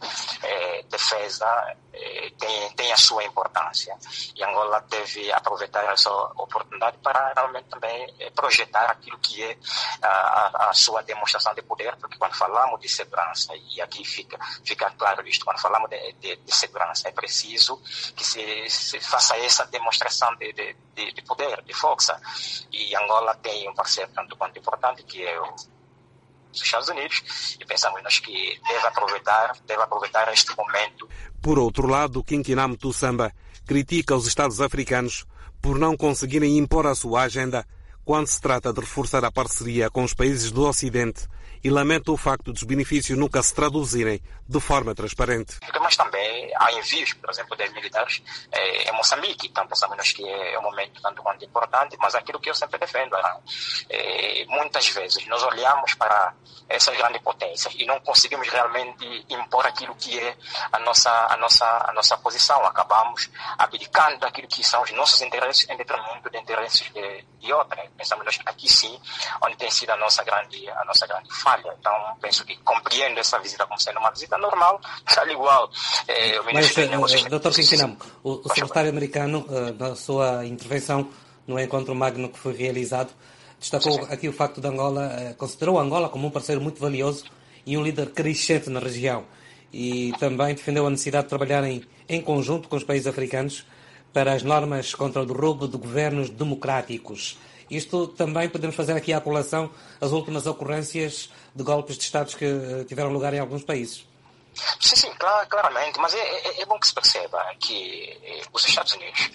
defesa tem a sua importância. E Angola deve aproveitar essa oportunidade para realmente também projetar aquilo que é a sua demonstração de poder, porque quando falamos de segurança, e aqui fica claro isto, quando falamos de segurança, é preciso que se faça essa demonstração de poder, de força. E Angola tem um parceiro tanto quanto importante, que é os Estados Unidos, e pensamos nós que deve aproveitar este momento. Por outro lado, Kinkinam Tussamba critica os Estados africanos por não conseguirem impor a sua agenda quando se trata de reforçar a parceria com os países do Ocidente e lamenta o facto dos benefícios nunca se traduzirem de forma transparente. Mas também há envios, por exemplo, de militares em Moçambique. Então pensamos nós que é um momento tanto quanto importante, mas aquilo que eu sempre defendo, muitas vezes nós olhamos para essas grandes potências e não conseguimos realmente impor aquilo que é a nossa posição. Acabamos abdicando daquilo que são os nossos interesses em detrimento de interesses de outra. Pensamos nós aqui sim, onde tem sido a nossa grande falha. Então, penso que compreendo essa visita como sendo uma visita normal, tal igual. Mas, Dr. Kinkinam, o secretário americano, na sua intervenção no encontro magno que foi realizado, destacou aqui o facto de Angola, considerou Angola como um parceiro muito valioso e um líder crescente na região. E também defendeu a necessidade de trabalhar em conjunto com os países africanos para as normas contra o derrubo de governos democráticos. Isto também podemos fazer aqui à colação as últimas ocorrências de golpes de Estados que tiveram lugar em alguns países. Sim, claramente, mas é bom que se perceba que os Estados Unidos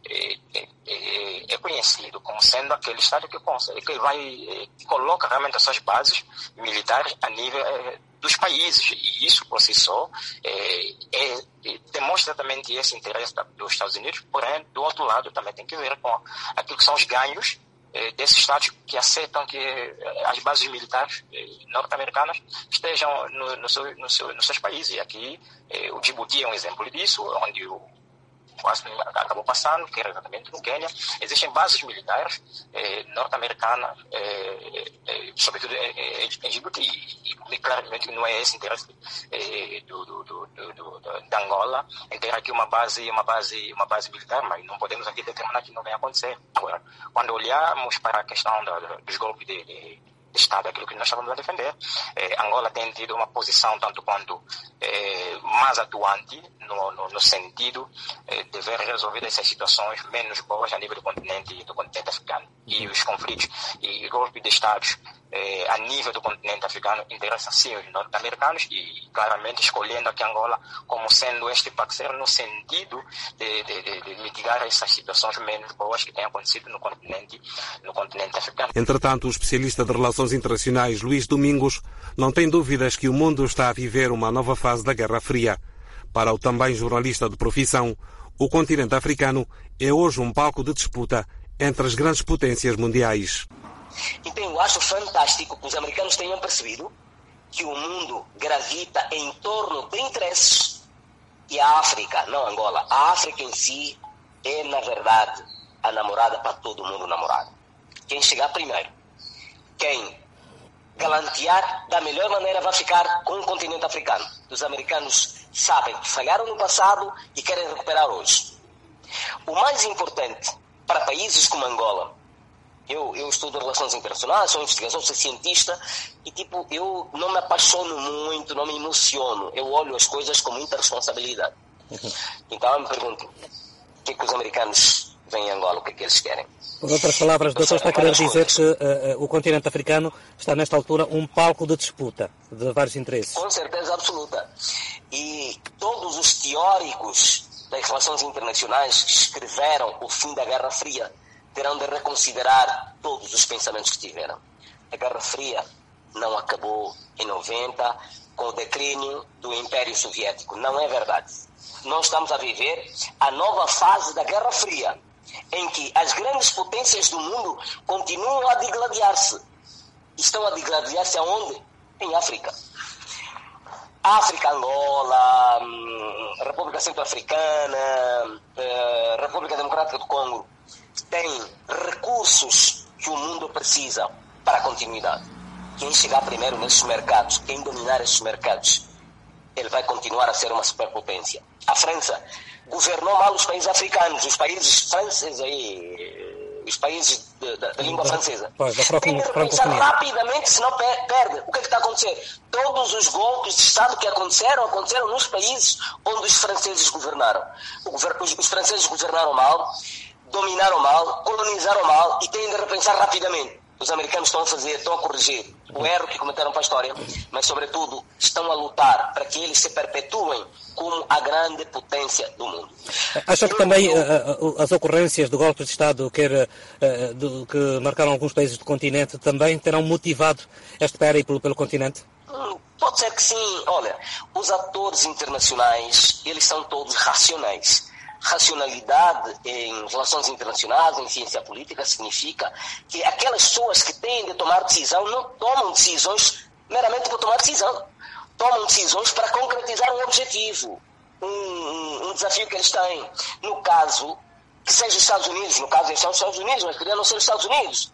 é conhecido como sendo aquele Estado que coloca realmente as suas bases militares a nível dos países, e isso por si só demonstra exatamente esse interesse dos Estados Unidos, porém, do outro lado, também tem que ver com aquilo que são os ganhos desses Estados que aceitam que as bases militares norte-americanas estejam nos seus países. E aqui o Djibouti é um exemplo disso, onde quase acabou passando, que era exatamente no Quênia. Existem bases militares norte-americanas, sobretudo em Djibouti, e claramente não é esse interesse da Angola em ter aqui uma base militar, mas não podemos aqui determinar que não vai acontecer. Agora, quando olhamos para a questão dos golpes de Estado, aquilo que nós estávamos a defender, Angola tem tido uma posição tanto quanto mais atuante no sentido de ver resolvidas essas situações menos boas a nível do continente africano. E os conflitos e golpes de Estados a nível do continente africano interessam sim os norte-americanos, e claramente escolhendo aqui Angola como sendo este parceiro no sentido de mitigar essas situações menos boas que têm acontecido no continente africano. Entretanto, o especialista de relações internacionais Luís Domingos não tem dúvidas que o mundo está a viver uma nova fase da Guerra Fria. Para o também jornalista de profissão, o continente africano é hoje um palco de disputa entre as grandes potências mundiais. Então eu acho fantástico que os americanos tenham percebido que o mundo gravita em torno de interesses, e a África, não Angola, a África em si é, na verdade, a namorada para todo mundo namorar. Quem chegar primeiro, quem galantear da melhor maneira vai ficar com o continente africano. Os americanos sabem que falharam no passado e querem recuperar hoje. O mais importante para países como Angola, eu estudo relações internacionais, sou investigador, sou cientista, e eu não me apaixono muito, não me emociono, eu olho as coisas com muita responsabilidade. Então eu me pergunto, o que os americanos veem em Angola, o que eles querem? Por outras palavras, doutor, está a querer dizer que o continente africano está nesta altura um palco de disputa de vários interesses? Com certeza absoluta. E todos os teóricos das relações internacionais que escreveram o fim da Guerra Fria terão de reconsiderar todos os pensamentos que tiveram. A Guerra Fria não acabou em 90 com o declínio do Império Soviético. Não é verdade. Nós estamos a viver a nova fase da Guerra Fria, em que as grandes potências do mundo continuam a digladiar-se. Estão a digladiar-se aonde? Em África. África, Angola, República Centro-Africana, República Democrática do Congo, têm recursos que o mundo precisa para a continuidade. Quem chegar primeiro nesses mercados, quem dominar esses mercados, ele vai continuar a ser uma superpotência. A França governou mal os países africanos, os países franceses aí, os países da língua francesa. Tem de repensar rapidamente, senão perde. O que está a acontecer? Todos os golpes de Estado que aconteceram nos países onde os franceses governaram. Os franceses governaram mal, dominaram mal, colonizaram mal e têm de repensar rapidamente. Os americanos estão a corrigir o erro que cometeram para a história, mas, sobretudo, estão a lutar para que eles se perpetuem como a grande potência do mundo. Acha que também as ocorrências de golpes de Estado que marcaram alguns países do continente também terão motivado este périplo pelo continente? Pode ser que sim. Olha, os atores internacionais, eles são todos racionais. Racionalidade em relações internacionais, em ciência política, significa que aquelas pessoas que têm de tomar decisão não tomam decisões meramente por tomar decisão. Tomam decisões para concretizar um objetivo, um desafio que eles têm. No caso, que seja os Estados Unidos, no caso eles são os Estados Unidos, mas queria não ser os Estados Unidos.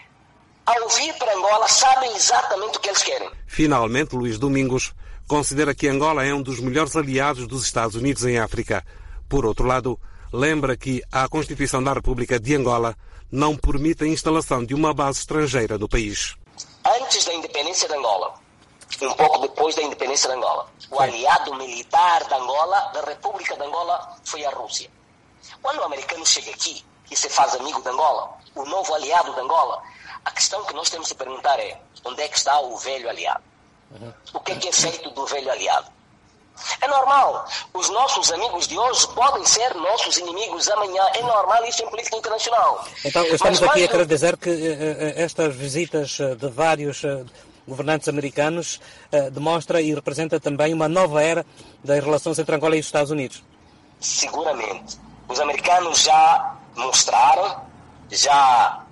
Ao vir para Angola, sabem exatamente o que eles querem. Finalmente, Luís Domingos considera que Angola é um dos melhores aliados dos Estados Unidos em África. Por outro lado, lembra que a Constituição da República de Angola não permite a instalação de uma base estrangeira no país. Antes da independência de Angola, um pouco depois da independência de Angola, o aliado militar de Angola, da República de Angola, foi a Rússia. Quando o americano chega aqui e se faz amigo de Angola, o novo aliado de Angola, a questão que nós temos que perguntar é: onde é que está o velho aliado? O que é feito do velho aliado? É normal. Os nossos amigos de hoje podem ser nossos inimigos amanhã. É normal isso em política internacional. Então, estamos aqui a querer dizer que estas visitas de vários governantes americanos demonstra e representa também uma nova era das relações entre Angola e os Estados Unidos. Seguramente. Os americanos já mostraram, já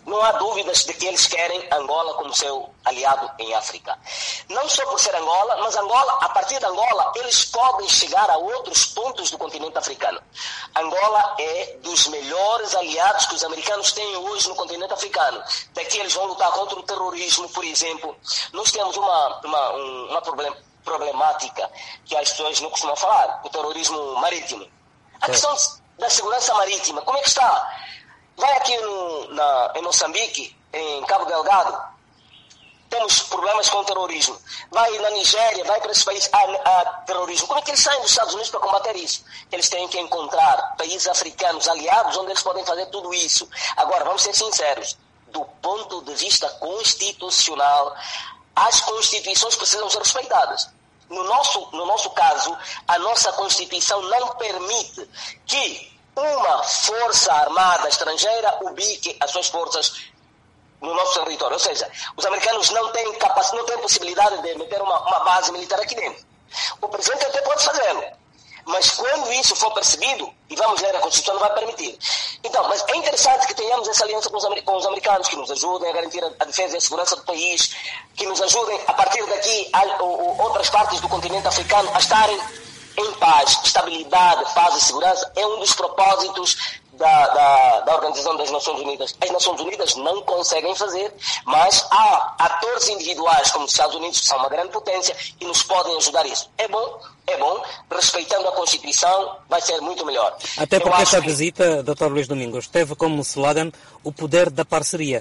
Não há dúvidas de que eles querem Angola como seu aliado em África. Não só por ser Angola, mas Angola, a partir de Angola, eles podem chegar a outros pontos do continente africano. Angola é dos melhores aliados que os americanos têm hoje no continente africano. Daqui eles vão lutar contra o terrorismo, por exemplo. Nós temos uma problemática que as pessoas não costumam falar, o terrorismo marítimo. A questão da segurança marítima, como é que está? Vai aqui em Moçambique, em Cabo Delgado, temos problemas com o terrorismo. Vai na Nigéria, vai para esses países, há terrorismo. Como é que eles saem dos Estados Unidos para combater isso? Eles têm que encontrar países africanos aliados onde eles podem fazer tudo isso. Agora, vamos ser sinceros, do ponto de vista constitucional, as constituições precisam ser respeitadas. No nosso caso, a nossa Constituição não permite que uma força armada estrangeira ubique as suas forças no nosso território. Ou seja, os americanos não têm possibilidade de meter uma base militar aqui dentro. O presidente até pode fazê-lo, mas quando isso for percebido, e vamos ler a Constituição, não vai permitir. Então, mas é interessante que tenhamos essa aliança com os americanos, que nos ajudem a garantir a defesa e a segurança do país, que nos ajudem, a partir daqui, outras partes do continente africano a estarem em paz. Estabilidade, paz e segurança é um dos propósitos da Organização das Nações Unidas. As Nações Unidas não conseguem fazer, mas há atores individuais como os Estados Unidos, que são uma grande potência, e nos podem ajudar isso. É bom, respeitando a Constituição, vai ser muito melhor. Até porque esta visita, Dr. Luís Domingos, teve como slogan o poder da parceria.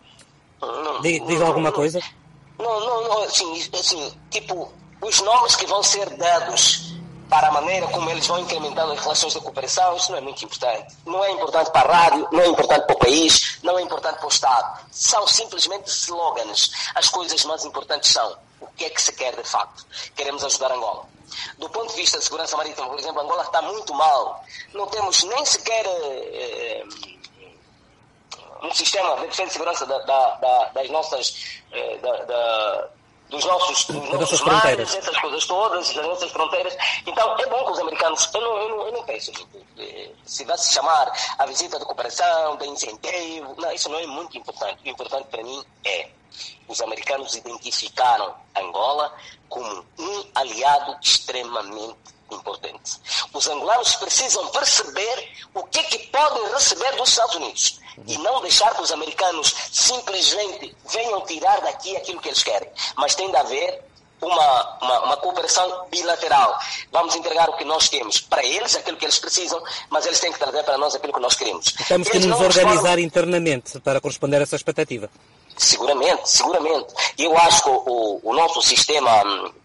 Diz alguma coisa? Não, assim, tipo, os nomes que vão ser dados para a maneira como eles vão incrementando as relações de cooperação, isso não é muito importante. Não é importante para a rádio, não é importante para o país, não é importante para o Estado. São simplesmente slogans. As coisas mais importantes são o que é que se quer de facto. Queremos ajudar Angola. Do ponto de vista de segurança marítima, por exemplo, Angola está muito mal. Não temos nem sequer um sistema de defesa e segurança das nossas... dos nossos mares, essas coisas todas, das nossas fronteiras. Então, é bom que os americanos, eu não penso, se vai se chamar a visita de cooperação, de incentivo, não, isso não é muito importante. O importante para mim é, os americanos identificaram Angola como um aliado extremamente importante. Os angolanos precisam perceber o que é que podem receber dos Estados Unidos e não deixar que os americanos simplesmente venham tirar daqui aquilo que eles querem. Mas tem de haver uma cooperação bilateral. Vamos entregar o que nós temos para eles, aquilo que eles precisam, mas eles têm que trazer para nós aquilo que nós queremos. Temos que nos organizar internamente para corresponder a essa expectativa. Seguramente. E eu acho que o nosso sistema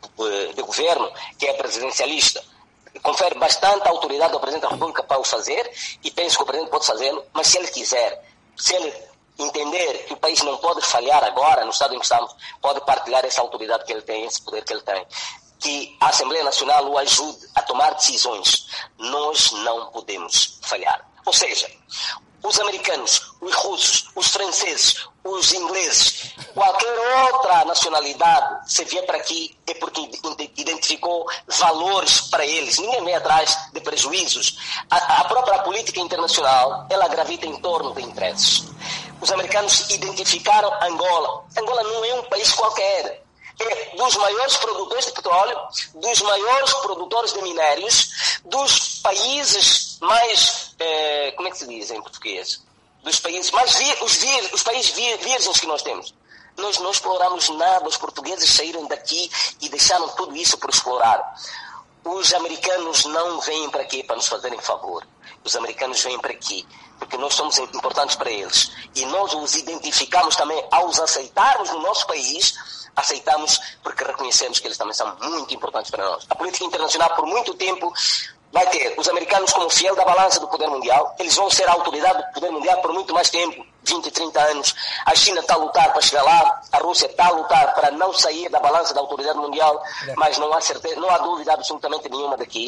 de governo, que é presidencialista, confere bastante autoridade ao Presidente da República para o fazer, e penso que o Presidente pode fazê-lo, mas se ele quiser, se ele entender que o país não pode falhar agora, no estado em que estamos, pode partilhar essa autoridade que ele tem, esse poder que ele tem, que a Assembleia Nacional o ajude a tomar decisões. Nós não podemos falhar. Ou seja, os americanos, os russos, os franceses, os ingleses, qualquer outra nacionalidade, se vier para aqui é porque identificou valores para eles. Ninguém vem atrás de prejuízos. A própria política internacional, ela gravita em torno de interesses. Os americanos identificaram Angola. Angola não é um país qualquer. É dos maiores produtores de petróleo, dos maiores produtores de minérios, dos países mais, como é que se diz em português? Dos países mais os países virgens que nós temos. Nós não exploramos nada, os portugueses saíram daqui e deixaram tudo isso por explorar. Os americanos não vêm para aqui para nos fazerem favor. Os americanos vêm para aqui porque nós somos importantes para eles. E nós os identificamos também ao os aceitarmos no nosso país. Aceitamos porque reconhecemos que eles também são muito importantes para nós. A política internacional, por muito tempo, vai ter os americanos como fiel da balança do poder mundial. Eles vão ser a autoridade do poder mundial por muito mais tempo, 20, 30 anos. A China está a lutar para chegar lá, a Rússia está a lutar para não sair da balança da autoridade mundial, mas não há certeza, não há dúvida absolutamente nenhuma daqui.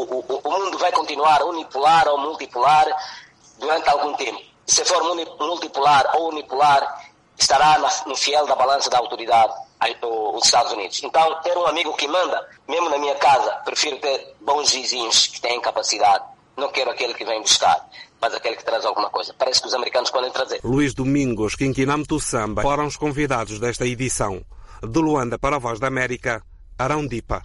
O mundo vai continuar unipolar ou multipolar durante algum tempo. Se for multipolar ou unipolar, estará no fiel da balança da autoridade os Estados Unidos. Então, ter um amigo que manda, mesmo na minha casa, prefiro ter bons vizinhos que têm capacidade. Não quero aquele que vem buscar. mas aquele que traz alguma coisa. Parece que os americanos podem trazer. Luís Domingos, Quinquinam Tussamba foram os convidados desta edição. De Luanda para a Voz da América, Arão Dipa.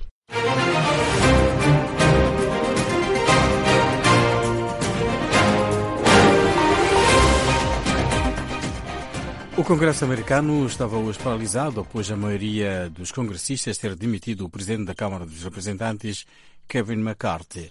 O Congresso americano estava hoje paralisado após a maioria dos congressistas ter demitido o presidente da Câmara dos Representantes, Kevin McCarthy.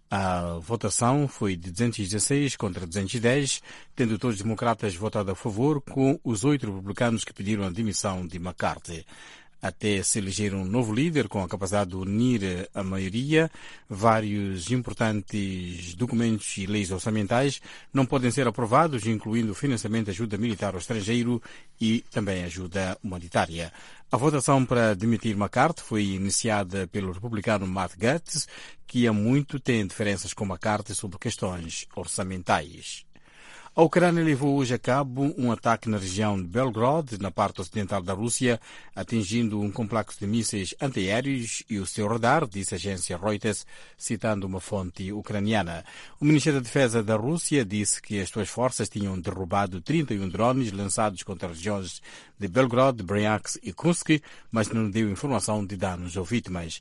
A votação foi de 216 contra 210, tendo todos os democratas votado a favor, com os 8 republicanos que pediram a demissão de McCarthy. Até se eleger um novo líder com a capacidade de unir a maioria, vários importantes documentos e leis orçamentais não podem ser aprovados, incluindo o financiamento de ajuda militar ao estrangeiro e também ajuda humanitária. A votação para demitir McCarthy foi iniciada pelo republicano Matt Gaetz, que há muito tem diferenças com McCarthy sobre questões orçamentais. A Ucrânia levou hoje a cabo um ataque na região de Belgorod, na parte ocidental da Rússia, atingindo um complexo de mísseis antiaéreos e o seu radar, disse a agência Reuters, citando uma fonte ucraniana. O Ministério da Defesa da Rússia disse que as suas forças tinham derrubado 31 drones lançados contra as regiões de Belgorod, Bryansk e Kursk, mas não deu informação de danos ou vítimas.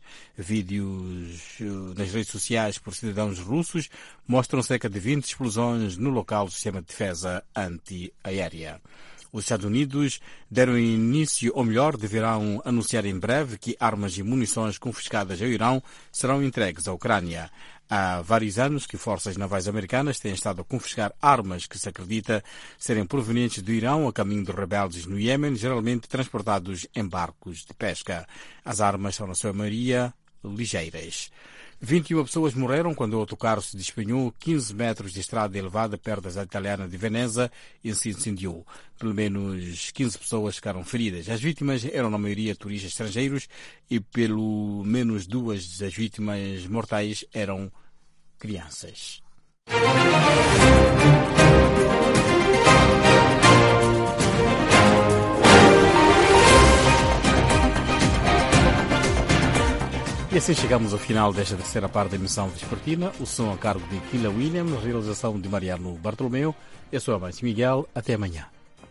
Vídeos nas redes sociais por cidadãos russos mostram cerca de 20 explosões no local do sistema de defesa antiaérea. Os Estados Unidos deram início, ou melhor, deverão anunciar em breve que armas e munições confiscadas ao Irão serão entregues à Ucrânia. Há vários anos que forças navais americanas têm estado a confiscar armas que se acredita serem provenientes do Irão a caminho de rebeldes no Iêmen, geralmente transportados em barcos de pesca. As armas são, na sua maioria, ligeiras. 21 pessoas morreram quando o autocarro se despenhou 15 metros de estrada elevada perto da cidade italiana de Veneza e se incendiou. Pelo menos 15 pessoas ficaram feridas. As vítimas eram, na maioria, turistas estrangeiros e pelo menos 2 das vítimas mortais eram crianças. E assim chegamos ao final desta terceira parte da emissão vespertina. O som a cargo de Kila Williams, realização de Mariano Bartolomeu. Eu sou Amâncio Miguel. Até amanhã.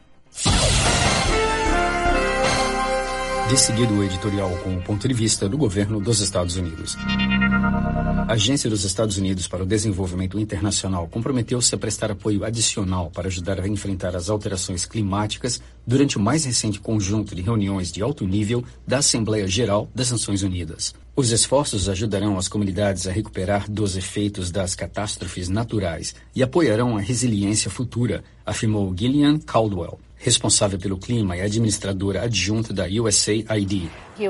De seguida, o editorial com o ponto de vista do governo dos Estados Unidos. A Agência dos Estados Unidos para o Desenvolvimento Internacional comprometeu-se a prestar apoio adicional para ajudar a enfrentar as alterações climáticas durante o mais recente conjunto de reuniões de alto nível da Assembleia Geral das Nações Unidas. Os esforços ajudarão as comunidades a recuperar dos efeitos das catástrofes naturais e apoiarão a resiliência futura, afirmou Gillian Caldwell, responsável pelo clima e administradora adjunta da USAID.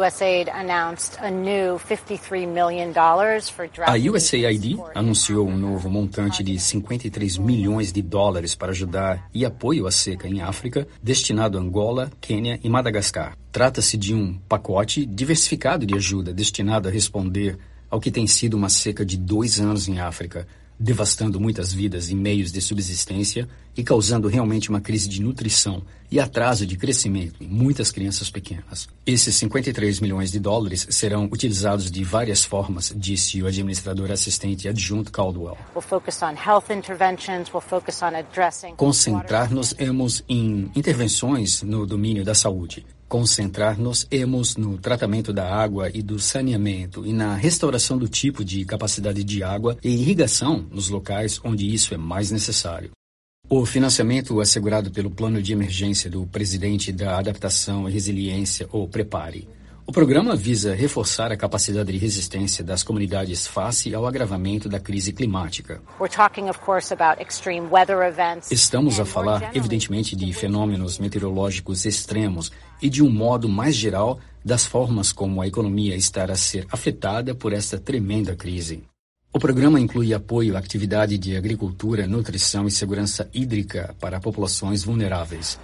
A USAID anunciou um novo montante de $53 milhões para ajudar e apoio à seca em África, destinado a Angola, Quênia e Madagascar. Trata-se de um pacote diversificado de ajuda destinado a responder ao que tem sido uma seca de 2 anos em África, devastando muitas vidas e meios de subsistência e causando realmente uma crise de nutrição e atraso de crescimento em muitas crianças pequenas. Esses $53 milhões serão utilizados de várias formas, disse o administrador assistente adjunto Caldwell. Concentrar-nos-emos em intervenções no domínio da saúde. Concentrar-nos-emos no tratamento da água e do saneamento e na restauração do tipo de capacidade de água e irrigação nos locais onde isso é mais necessário. O financiamento assegurado pelo Plano de Emergência do Presidente da Adaptação e Resiliência, ou PREPARE. O programa visa reforçar a capacidade de resistência das comunidades face ao agravamento da crise climática. Estamos a falar, evidentemente, de fenômenos meteorológicos extremos e, de um modo mais geral, das formas como a economia está a ser afetada por esta tremenda crise. O programa inclui apoio à atividade de agricultura, nutrição e segurança hídrica para populações vulneráveis.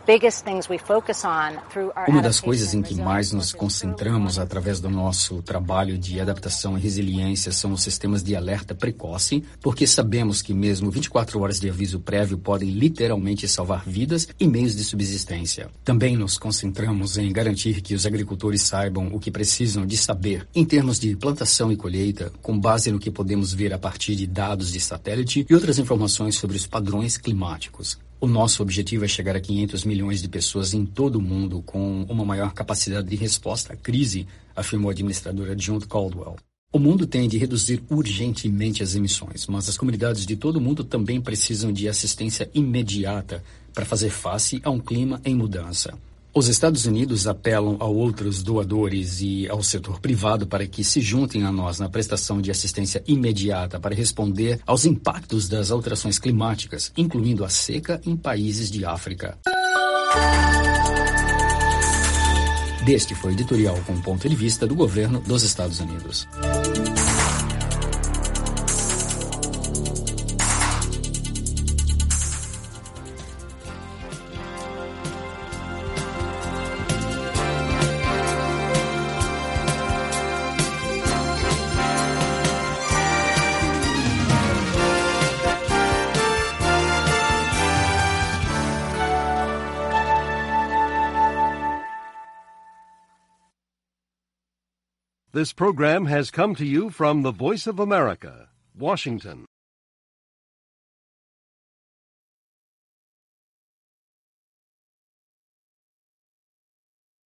Uma das coisas em que mais nos concentramos através do nosso trabalho de adaptação e resiliência são os sistemas de alerta precoce, porque sabemos que mesmo 24 horas de aviso prévio podem literalmente salvar vidas e meios de subsistência. Também nos concentramos em garantir que os agricultores saibam o que precisam de saber em termos de plantação e colheita, com base no que podemos ver a partir de dados de satélite e outras informações sobre os padrões climáticos. O nosso objetivo é chegar a 500 milhões de pessoas em todo o mundo com uma maior capacidade de resposta à crise, afirmou a administradora adjunta Caldwell. O mundo tem de reduzir urgentemente as emissões, mas as comunidades de todo o mundo também precisam de assistência imediata para fazer face a um clima em mudança. Os Estados Unidos apelam a outros doadores e ao setor privado para que se juntem a nós na prestação de assistência imediata para responder aos impactos das alterações climáticas, incluindo a seca em países de África. Este foi o editorial com o ponto de vista do governo dos Estados Unidos. This program has come to you from the Voice of America, Washington.